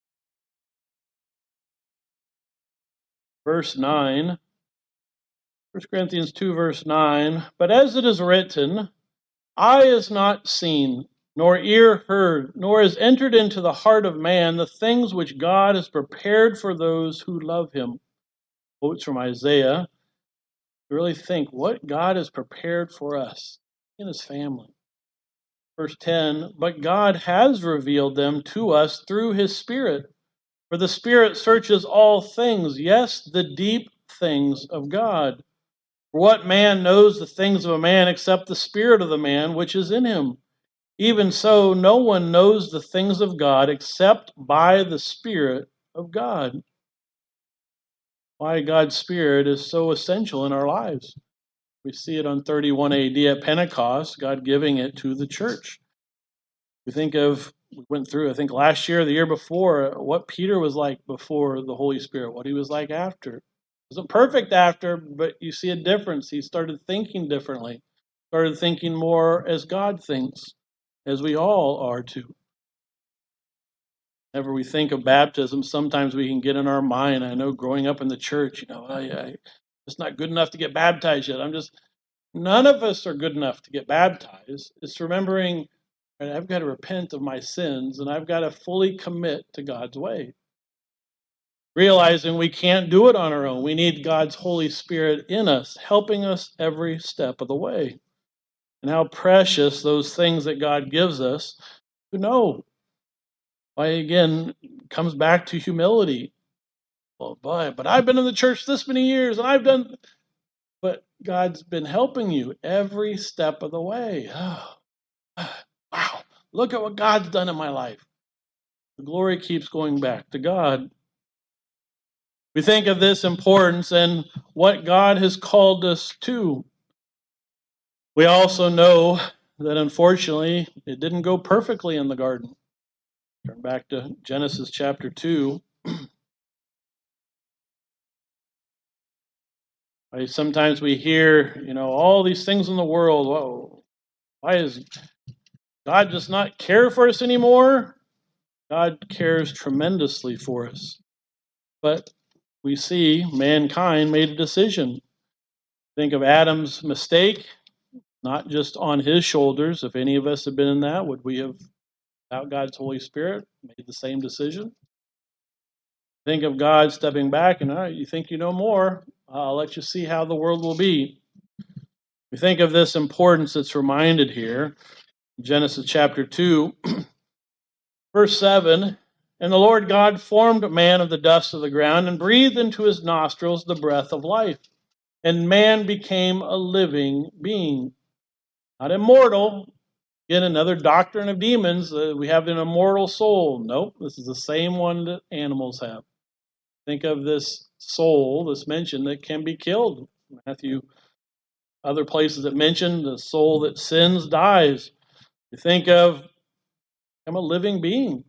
verse 9. 1 Corinthians 2, verse 9. But as it is written, eye is not seen, nor ear heard, nor has entered into the heart of man the things which God has prepared for those who love him. Quotes from Isaiah. To really think what God has prepared for us in his family. Verse 10, but God has revealed them to us through his Spirit. For the Spirit searches all things, yes, the deep things of God. For what man knows the things of a man except the spirit of the man which is in him? Even so, no one knows the things of God except by the Spirit of God. Why God's Spirit is so essential in our lives. We see it on 31 AD at Pentecost, God giving it to the church. We went through, I think last year, the year before, what Peter was like before the Holy Spirit, what he was like after. He wasn't perfect after, but you see a difference. He started thinking differently, started thinking more as God thinks, as we all are too. Whenever we think of baptism, sometimes we can get in our mind, I know growing up in the church, it's not good enough to get baptized yet. None of us are good enough to get baptized. It's remembering, right, I've got to repent of my sins and I've got to fully commit to God's way. Realizing we can't do it on our own. We need God's Holy Spirit in us, helping us every step of the way. And how precious those things that God gives us to know. Why, again, comes back to humility. Well, boy, but I've been in the church this many years and I've done, but God's been helping you every step of the way. Oh, wow, look at what God's done in my life. The glory keeps going back to God. We think of this importance and what God has called us to. We also know that unfortunately it didn't go perfectly in the garden. Turn back to Genesis chapter 2. Sometimes we hear, all these things in the world. Whoa, why is God just not care for us anymore? God cares tremendously for us. But we see mankind made a decision. Think of Adam's mistake, not just on his shoulders. If any of us had been in that, would we have, without God's Holy Spirit, made the same decision? Think of God stepping back and, all right, you think you know more? I'll let you see how the world will be. We think of this importance that's reminded here. Genesis chapter 2, verse 7. And the Lord God formed man of the dust of the ground and breathed into his nostrils the breath of life. And man became a living being. Not immortal. Again, another doctrine of demons. We have an immortal soul. Nope, this is the same one that animals have. Think of this soul, this mention that can be killed. Matthew, other places that mention the soul that sins dies. You think of, I'm a living being.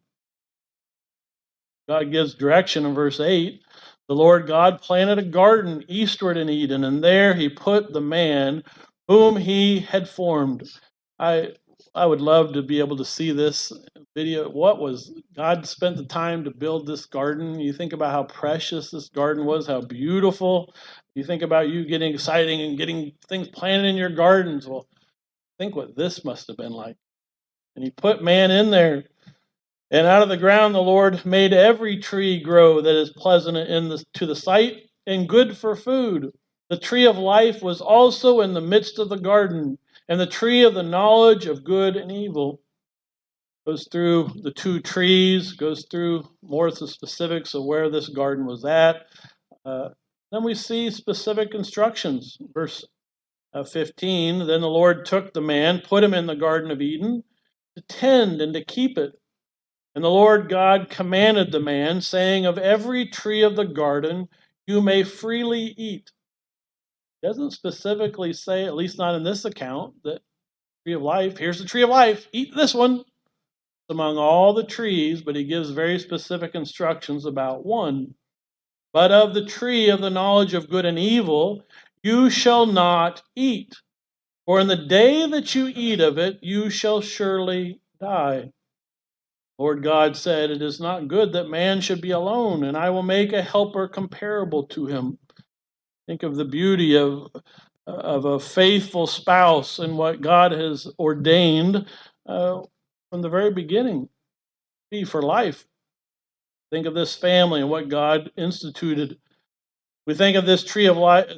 God gives direction in verse 8. The Lord God planted a garden eastward in Eden, and there he put the man whom he had formed. I would love to be able to see this video. God spent the time to build this garden. You think about how precious this garden was, how beautiful. You think about you getting excited and getting things planted in your gardens. Well, think what this must have been like. And he put man in there. And out of the ground the Lord made every tree grow that is pleasant to the sight and good for food. The tree of life was also in the midst of the garden, and the tree of the knowledge of good and evil. Goes through the two trees, goes through more of the specifics of where this garden was at. Then we see specific instructions. Verse 15, then the Lord took the man, put him in the Garden of Eden, to tend and to keep it. And the Lord God commanded the man, saying, of every tree of the garden you may freely eat. It doesn't specifically say, at least not in this account, that tree of life, here's the tree of life, eat this one. It's among all the trees, but he gives very specific instructions about one. But of the tree of the knowledge of good and evil you shall not eat, for in the day that you eat of it you shall surely die. Lord God said, it is not good that man should be alone, and I will make a helper comparable to him. Think of the beauty of a faithful spouse and what God has ordained from the very beginning, be for life. Think of this family and what God instituted. We think of this tree of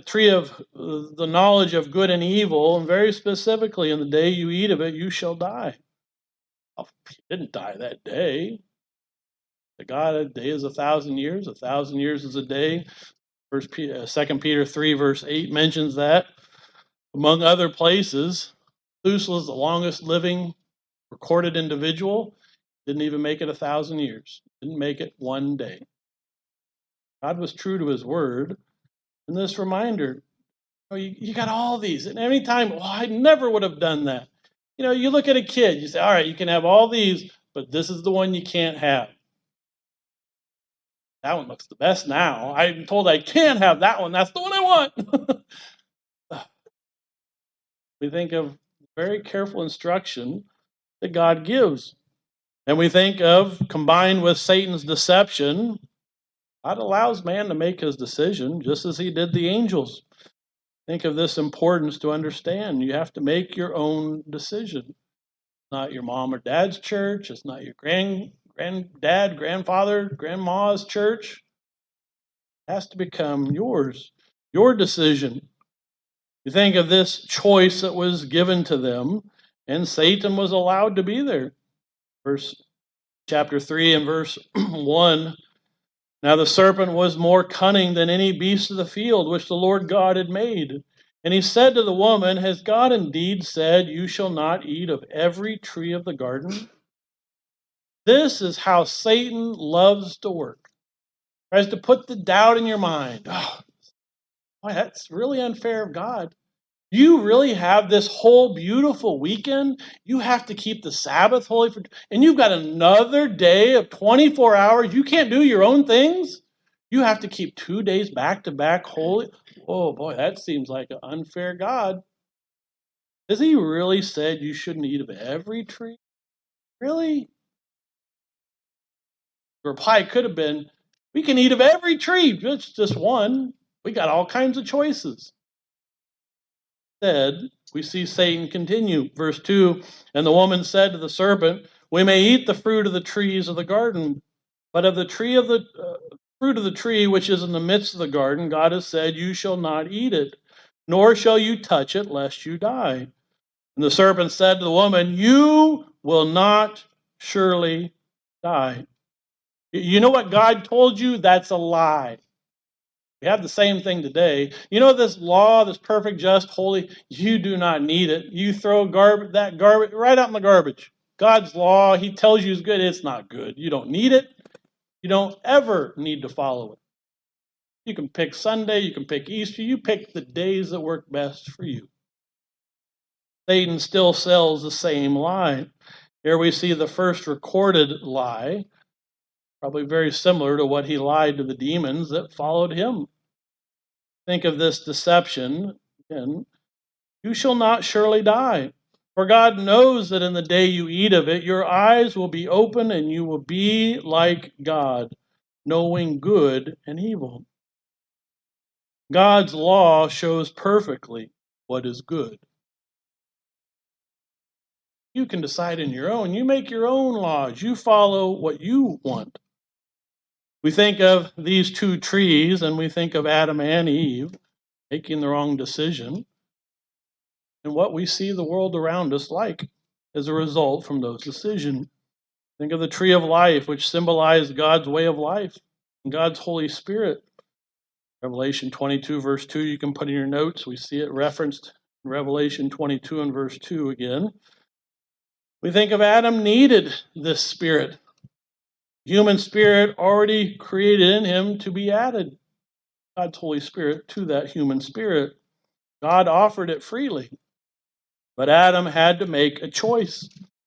the knowledge of good and evil, and very specifically, in the day you eat of it, you shall die. Oh, he didn't die that day. To God, a day is 1,000 years. 1,000 years is a day. 2 Peter 3, verse 8 mentions that. Among other places, Methuselah is the longest living recorded individual. Didn't even make it 1,000 years. Didn't make it one day. God was true to his word. And this reminder, you got all these. And any time, I never would have done that. You look at a kid, you say, all right, you can have all these, but this is the one you can't have. That one looks the best now. I'm told I can't have that one. That's the one I want. We think of very careful instruction that God gives. And we think of, combined with Satan's deception, God allows man to make his decision just as he did the angels. Think of this importance to understand. You have to make your own decision. It's not your mom or dad's church. It's not your granddad, grandfather, grandma's church. It has to become yours, your decision. You think of this choice that was given to them, and Satan was allowed to be there. Chapter 3 and verse 1. Now the serpent was more cunning than any beast of the field which the Lord God had made. And he said to the woman, Has God indeed said, You shall not eat of every tree of the garden? This is how Satan loves to work. Tries to put the doubt in your mind. Oh, boy, that's really unfair of God. You really have this whole beautiful weekend. You have to keep the Sabbath holy, and you've got another day of 24 hours. You can't do your own things. You have to keep 2 days back to back holy. Oh boy, that seems like an unfair God. Has he really said you shouldn't eat of every tree? Really? The reply could have been, we can eat of every tree, just one. We got all kinds of choices. Instead, we see Satan continue. Verse 2, And the woman said to the serpent, We may eat the fruit of the trees of the garden, but of the tree of the fruit of the tree which is in the midst of the garden, God has said, You shall not eat it, nor shall you touch it, lest you die. And the serpent said to the woman, You will not surely die. You know what God told you? That's a lie. We have the same thing today. You know this law, this perfect, just, holy, you do not need it. You throw that garbage right out in the garbage. God's law, he tells you is good. It's not good. You don't need it. You don't ever need to follow it. You can pick Sunday. You can pick Easter. You pick the days that work best for you. Satan still sells the same lie. Here we see the first recorded lie, probably very similar to what he lied to the demons that followed him. Think of this deception again. You shall not surely die. For God knows that in the day you eat of it, your eyes will be open and you will be like God, knowing good and evil. God's law shows perfectly what is good. You can decide on your own. You make your own laws. You follow what you want. We think of these two trees and we think of Adam and Eve making the wrong decision, and what we see the world around us like as a result from those decisions. Think of the tree of life, which symbolized God's way of life and God's Holy Spirit. Revelation 22, verse 2, you can put in your notes. We see it referenced in Revelation 22 and verse 2 again. We think of Adam needed this spirit. Human spirit already created in him to be added. God's Holy Spirit to that human spirit. God offered it freely. But Adam had to make a choice.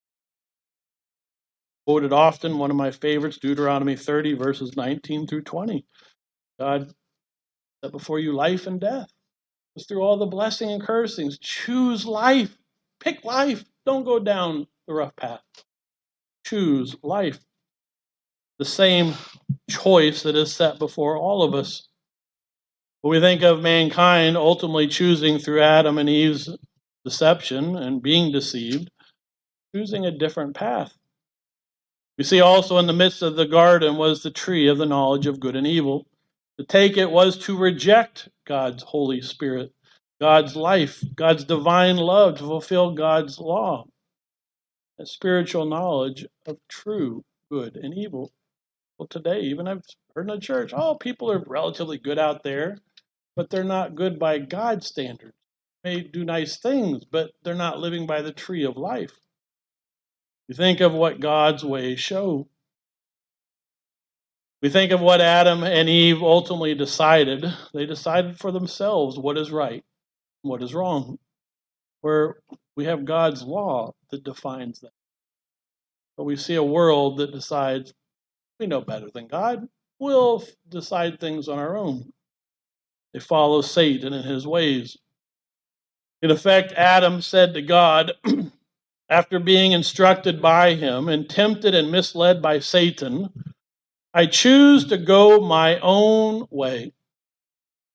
Quoted often, one of my favorites, Deuteronomy 30, verses 19 through 20. God set before you life and death. Just through all the blessing and cursings, choose life. Pick life. Don't go down the rough path. Choose life. The same choice that is set before all of us. When we think of mankind ultimately choosing through Adam and Eve's deception and being deceived, choosing a different path. We see also in the midst of the garden was the tree of the knowledge of good and evil. To take it was to reject God's Holy Spirit, God's life, God's divine love, to fulfill God's law. A spiritual knowledge of true good and evil. Well, today, even I've heard in the church, people are relatively good out there, but they're not good by God's standards. They may do nice things, but they're not living by the tree of life. You think of what God's ways show. We think of what Adam and Eve ultimately decided. They decided for themselves what is right and what is wrong. Where we have God's law that defines that. But we see a world that decides, we know better than God. We'll decide things on our own. They follow Satan and his ways. In effect, Adam said to God, after being instructed by him and tempted and misled by Satan, I choose to go my own way.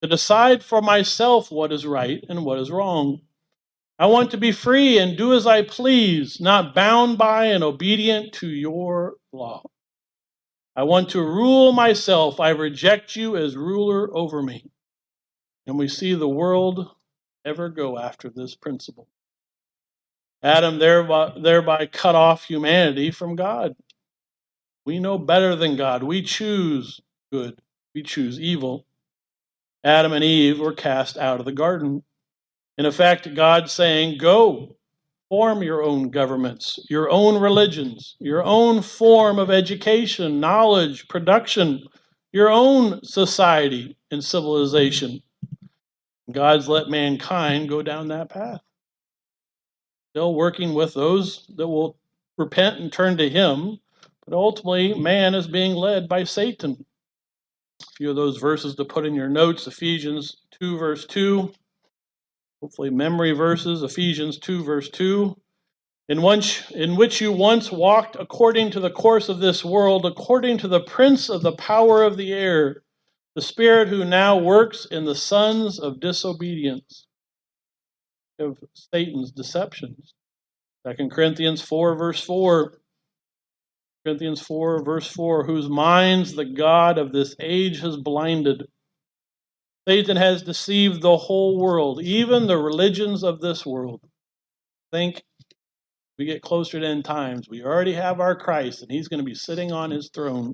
to decide for myself what is right and what is wrong. I want to be free and do as I please, not bound by and obedient to your law. I want to rule myself. I reject you as ruler over me. And we see the world ever go after this principle. Adam thereby cut off humanity from God. We know better than God. We choose good. We choose evil. Adam and Eve were cast out of the garden. In effect, God saying, go, form your own governments, your own religions, your own form of education, knowledge, production, your own society and civilization. God's let mankind go down that path. Still working with those that will repent and turn to him, but ultimately man is being led by Satan. A few of those verses to put in your notes: Ephesians 2 verse 2, hopefully memory verses. Ephesians 2 verse 2, in which you once walked according to the course of this world, according to the prince of the power of the air, the spirit who now works in the sons of disobedience, of Satan's deceptions. 2 Corinthians 4 verse 4, Corinthians 4 verse 4, whose minds the God of this age has blinded. Satan has deceived the whole world, even the religions of this world. Think we get closer to end times. We already have our Christ, and he's going to be sitting on his throne.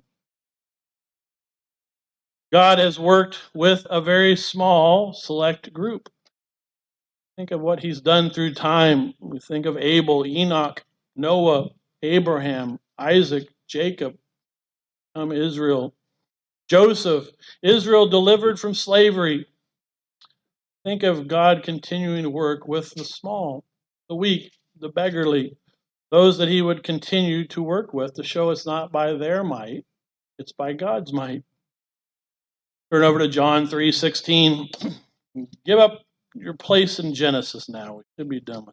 God has worked with a very small, select group. Think of what he's done through time. We think of Abel, Enoch, Noah, Abraham, Isaac, Jacob, Israel, Joseph, Israel delivered from slavery. Think of God continuing to work with the small, the weak, the beggarly, those that he would continue to work with to show it's not by their might, it's by God's might. Turn over to John 3:16. Give up your place in Genesis now. We should be done with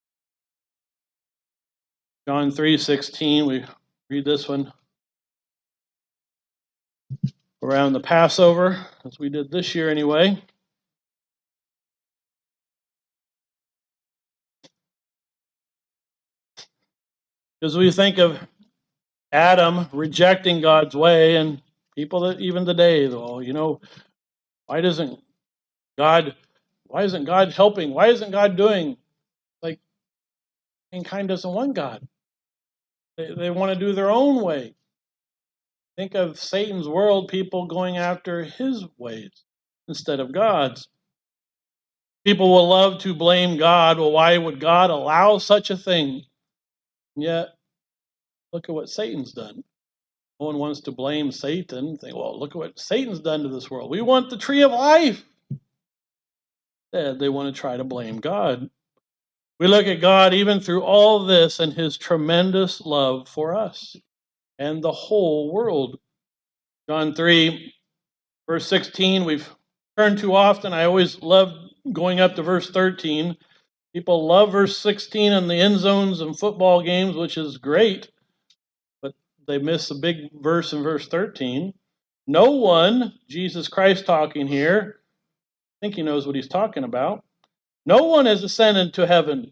it. John 3:16, we read this one around the Passover, as we did this year anyway. Because we think of Adam rejecting God's way, and people that even today, though, why isn't God helping? Why isn't God doing? Like, mankind doesn't want God. They want to do their own way. Think of Satan's world, people going after his ways instead of God's. People will love to blame God. Well, why would God allow such a thing? And yet, look at what Satan's done. No one wants to blame Satan. Think, well, look at what Satan's done to this world. We want the tree of life. Instead, they want to try to blame God. We look at God even through all this and his tremendous love for us and the whole world. John 3, verse 16, we've turned too often. I always love going up to verse 13. People love verse 16 in the end zones and football games, which is great, but they miss a big verse in verse 13. No one, Jesus Christ talking here, I think he knows what he's talking about. No one has ascended to heaven.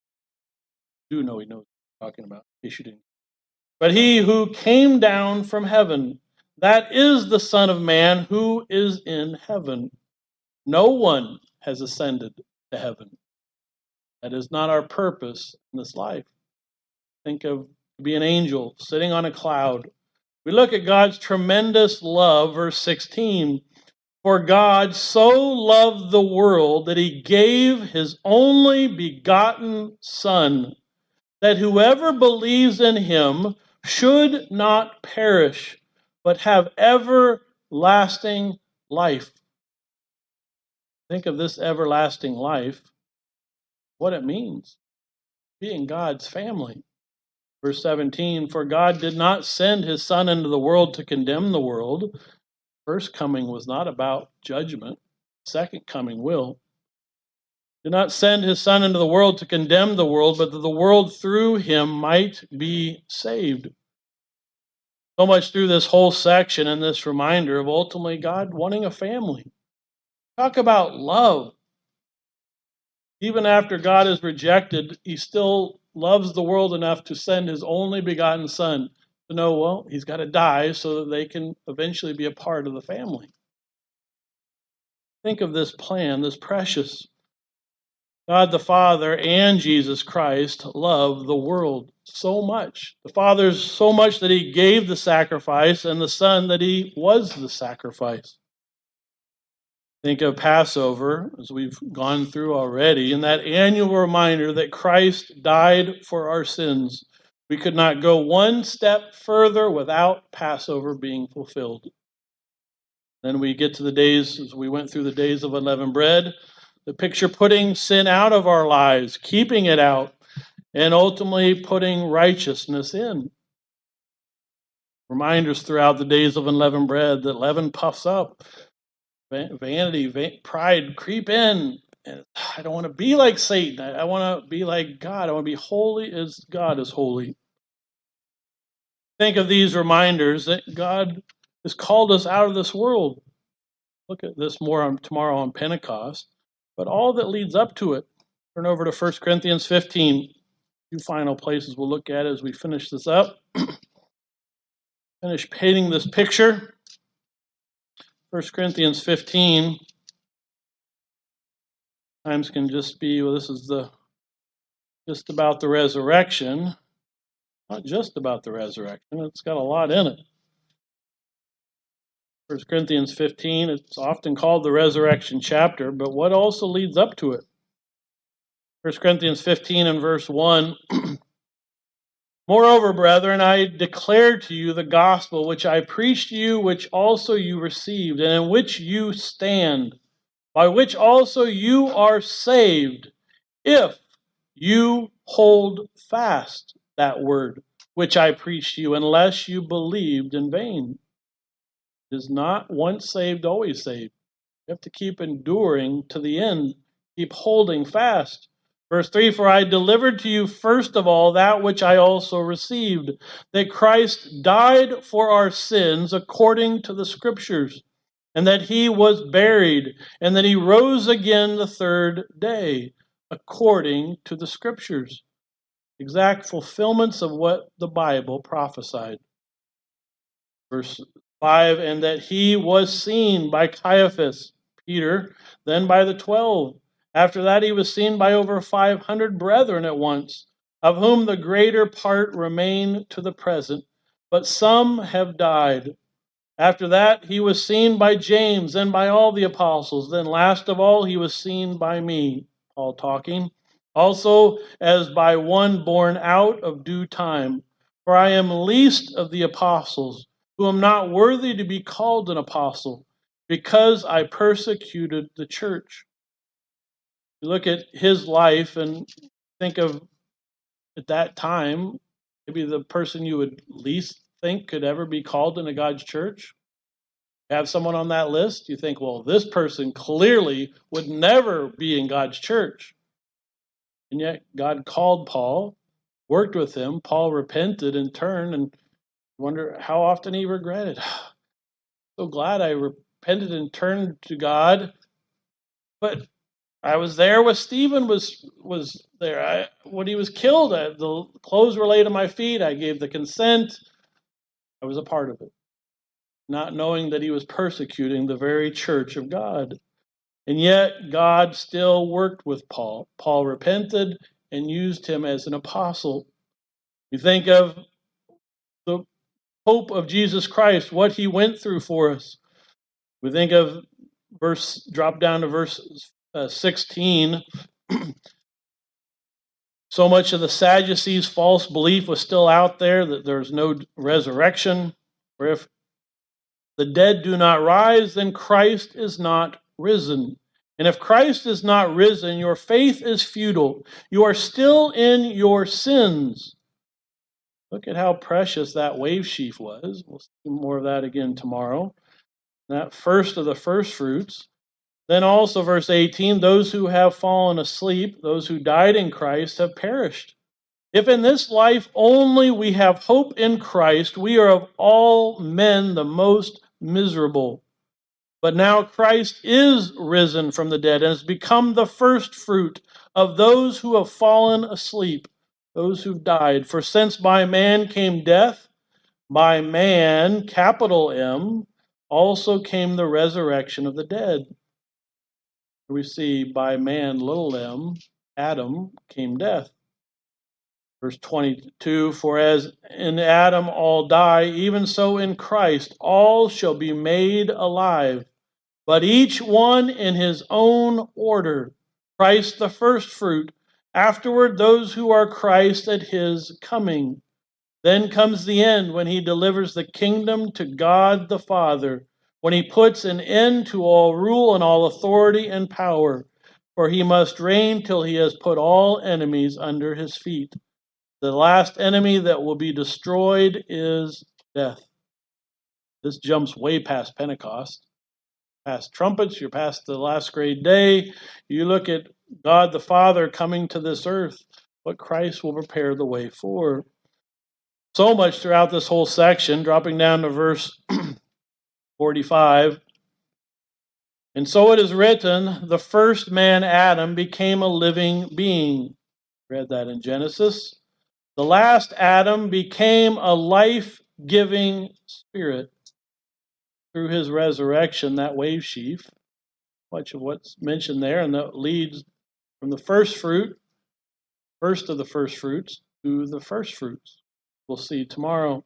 I do know he knows what he's talking about, in case you didn't. But he who came down from heaven, that is the Son of Man who is in heaven. No one has ascended to heaven. That is not our purpose in this life. Think of be an angel sitting on a cloud. We look at God's tremendous love, verse 16. For God so loved the world that he gave his only begotten Son, that whoever believes in him should not perish, but have everlasting life. Think of this everlasting life, what it means, being God's family. Verse 17, for God did not send his Son into the world to condemn the world. First coming was not about judgment. Second coming will. Did not send his Son into the world to condemn the world, but that the world through him might be saved. So much through this whole section and this reminder of ultimately God wanting a family. Talk about love. Even after God is rejected, he still loves the world enough to send his only begotten Son to know, well, he's got to die so that they can eventually be a part of the family. Think of this plan, this precious. God the Father and Jesus Christ love the world so much. The Father's so much that he gave the sacrifice, and the Son that he was the sacrifice. Think of Passover, as we've gone through already, and that annual reminder that Christ died for our sins. We could not go one step further without Passover being fulfilled. Then we get to the days, as we went through the days of unleavened bread, the picture putting sin out of our lives, keeping it out, and ultimately putting righteousness in. Reminders throughout the days of unleavened bread that leaven puffs up. Vanity, pride creep in. And I don't want to be like Satan. I want to be like God. I want to be holy as God is holy. Think of these reminders that God has called us out of this world. Look at this more tomorrow on Pentecost. But all that leads up to it. Turn over to 1 Corinthians 15. Two final places we'll look at as we finish this up. Finish painting this picture. 1 Corinthians 15. Times can just be, well, this is just about the resurrection. Not just about the resurrection. It's got a lot in it. 1 Corinthians 15, it's often called the resurrection chapter, but what also leads up to it? 1 Corinthians 15 and verse 1. Moreover, brethren, I declare to you the gospel which I preached to you, which also you received, and in which you stand, by which also you are saved, if you hold fast that word which I preached to you, unless you believed in vain. It is not once saved, always saved. You have to keep enduring to the end. Keep holding fast. Verse 3, for I delivered to you first of all that which I also received, that Christ died for our sins according to the Scriptures, and that he was buried, and that he rose again the third day, according to the Scriptures. Exact fulfillments of what the Bible prophesied. Verse 5, and that he was seen by Caiaphas, Peter, then by the 12. After that he was seen by over 500 brethren at once, of whom the greater part remain to the present, but some have died. After that he was seen by James, and by all the apostles. Then last of all he was seen by me, Paul talking, also as by one born out of due time. For I am least of the apostles, who am not worthy to be called an apostle, because I persecuted the church. You look at his life and think of, at that time, maybe the person you would least think could ever be called into God's church. Have someone on that list, you think, well, this person clearly would never be in God's church. And yet God called Paul, worked with him. Paul repented and turned, and wonder how often he regretted. So glad I repented and turned to God. But I was there with Stephen was there. When he was killed, the clothes were laid on my feet. I gave the consent. I was a part of it, not knowing that he was persecuting the very church of God. And yet God still worked with Paul. Paul repented and used him as an apostle. You think of the hope of Jesus Christ, what he went through for us. We think of drop down to verse 16. So much of the Sadducees' false belief was still out there that there's no resurrection. For if the dead do not rise, then Christ is not risen. And if Christ is not risen, your faith is futile. You are still in your sins. Look at how precious that wave sheaf was. We'll see more of that again tomorrow. That first of the first fruits. Then also verse 18, those who have fallen asleep, those who died in Christ, have perished. If in this life only we have hope in Christ, we are of all men the most miserable. But now Christ is risen from the dead and has become the first fruit of those who have fallen asleep, those who've died. For since by man came death, by man, capital M, also came the resurrection of the dead. We see by man, little m, Adam, came death. Verse 22, for as in Adam all die, even so in Christ all shall be made alive, but each one in his own order. Christ the first fruit, afterward those who are Christ at his coming. Then comes the end, when he delivers the kingdom to God the Father, when he puts an end to all rule and all authority and power, for he must reign till he has put all enemies under his feet. The last enemy that will be destroyed is death. This jumps way past Pentecost, past trumpets. You're past the last great day. You look at God the Father coming to this earth, what Christ will prepare the way for. So much throughout this whole section, dropping down to verse 45. And so it is written, the first man, Adam, became a living being. Read that in Genesis. The last Adam became a life-giving spirit through his resurrection, that wave sheaf. Much of what's mentioned there, and that leads from the first fruit, first of the first fruits, to the first fruits. We'll see tomorrow.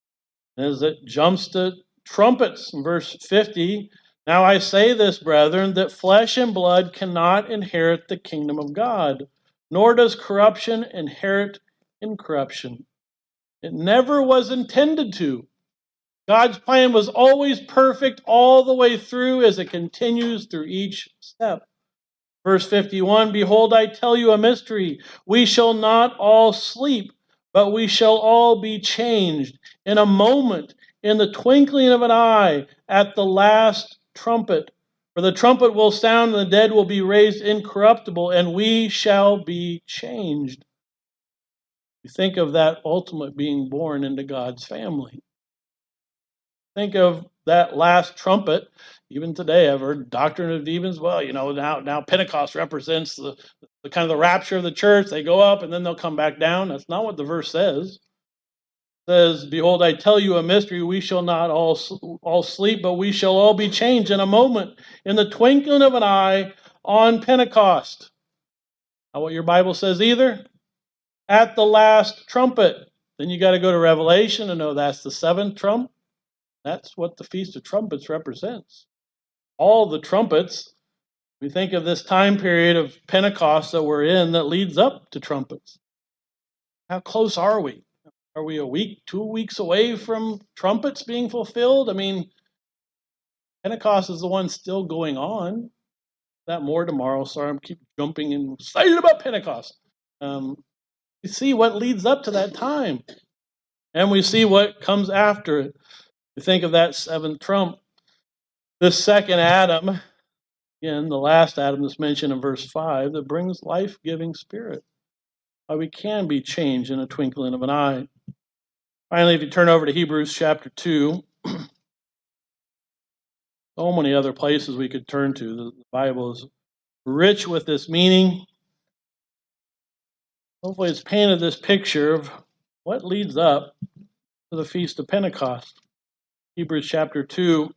As it jumps to trumpets in verse 50, now I say this, brethren, that flesh and blood cannot inherit the kingdom of God, nor does corruption inherit incorruption. It never was intended to. God's plan was always perfect all the way through as it continues through each step. Verse 51, behold, I tell you a mystery. We shall not all sleep, but we shall all be changed in a moment, in the twinkling of an eye, at the last trumpet. For the trumpet will sound, and the dead will be raised incorruptible, and we shall be changed. You think of that ultimate being born into God's family. Think of that last trumpet. Even today, I've heard Doctrine of Demons. Well, now Pentecost represents the kind of the rapture of the church. They go up and then they'll come back down. That's not what the verse says. It says, behold, I tell you a mystery. We shall not all sleep, but we shall all be changed in a moment, in the twinkling of an eye, on Pentecost. Not what your Bible says either. At the last trumpet. Then you got to go to Revelation to know that's the seventh trump. That's what the Feast of Trumpets represents. All the trumpets, we think of this time period of Pentecost that we're in that leads up to trumpets. How close are we? Are we a week, 2 weeks away from trumpets being fulfilled? I mean, Pentecost is the one still going on. That more tomorrow. Sorry, I'm keep jumping and excited about Pentecost. We see what leads up to that time. And we see what comes after it. We think of that seventh trump. This second Adam, again, the last Adam that's mentioned in verse 5, that brings life-giving spirit. How we can be changed in a twinkling of an eye. Finally, if you turn over to Hebrews chapter 2, so many other places we could turn to. The Bible is rich with this meaning. Hopefully it's painted this picture of what leads up to the Feast of Pentecost. Hebrews chapter 2,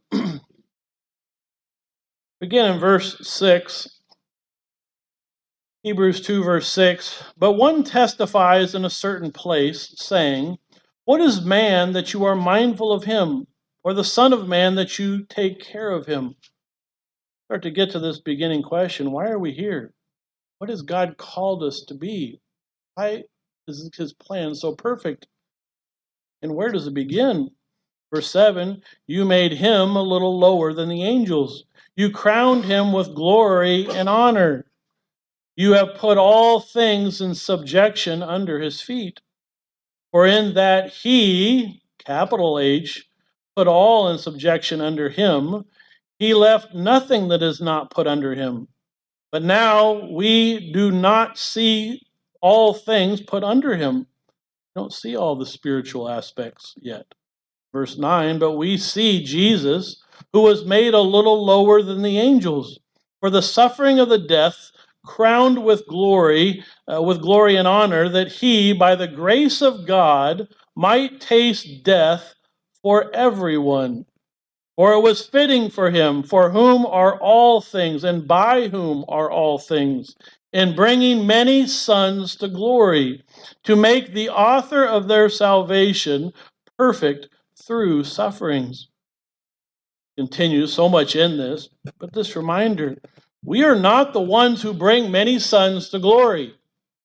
begin in verse 6. Hebrews 2, verse 6. But one testifies in a certain place, saying, what is man that you are mindful of him, or the Son of Man that you take care of him? Start to get to this beginning question. Why are we here? What has God called us to be? Why is his plan so perfect? And where does it begin? Verse 7, you made him a little lower than the angels. You crowned him with glory and honor. You have put all things in subjection under his feet. For in that he, capital H, put all in subjection under him, he left nothing that is not put under him. But now we do not see all things put under him. We don't see all the spiritual aspects yet. Verse 9, but we see Jesus, who was made a little lower than the angels, for the suffering of the death, crowned with glory and honor, that he, by the grace of God, might taste death for everyone. For it was fitting for him, for whom are all things, and by whom are all things, in bringing many sons to glory, to make the author of their salvation perfect through sufferings. Continues so much in this, but this reminder, we are not the ones who bring many sons to glory.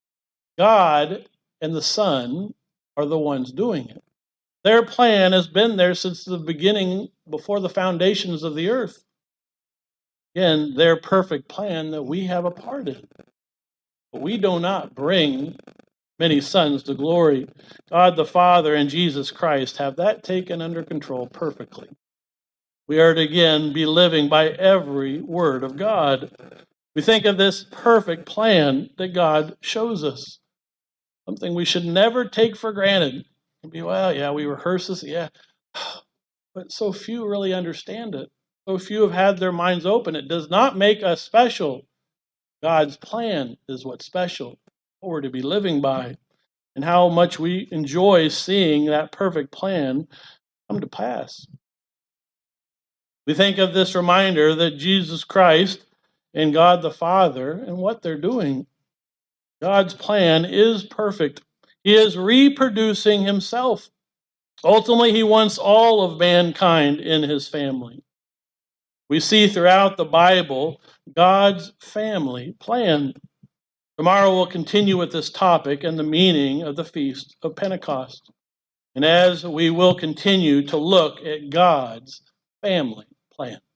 God and the Son are the ones doing it. Their plan has been there since the beginning, before the foundations of the earth. Again, their perfect plan that we have a part in. But we do not bring many sons to glory. God the Father and Jesus Christ have that taken under control perfectly. We are to again be living by every word of God. We think of this perfect plan that God shows us. Something we should never take for granted. And be, well, yeah, we rehearse this, yeah. But so few really understand it. So few have had their minds open. It does not make us special. God's plan is what's special, what we're to be living by, and how much we enjoy seeing that perfect plan come to pass. We think of this reminder that Jesus Christ and God the Father and what they're doing. God's plan is perfect. He is reproducing himself. Ultimately, he wants all of mankind in his family. We see throughout the Bible God's family plan. Tomorrow we'll continue with this topic and the meaning of the Feast of Pentecost. And as we will continue to look at God's family plan.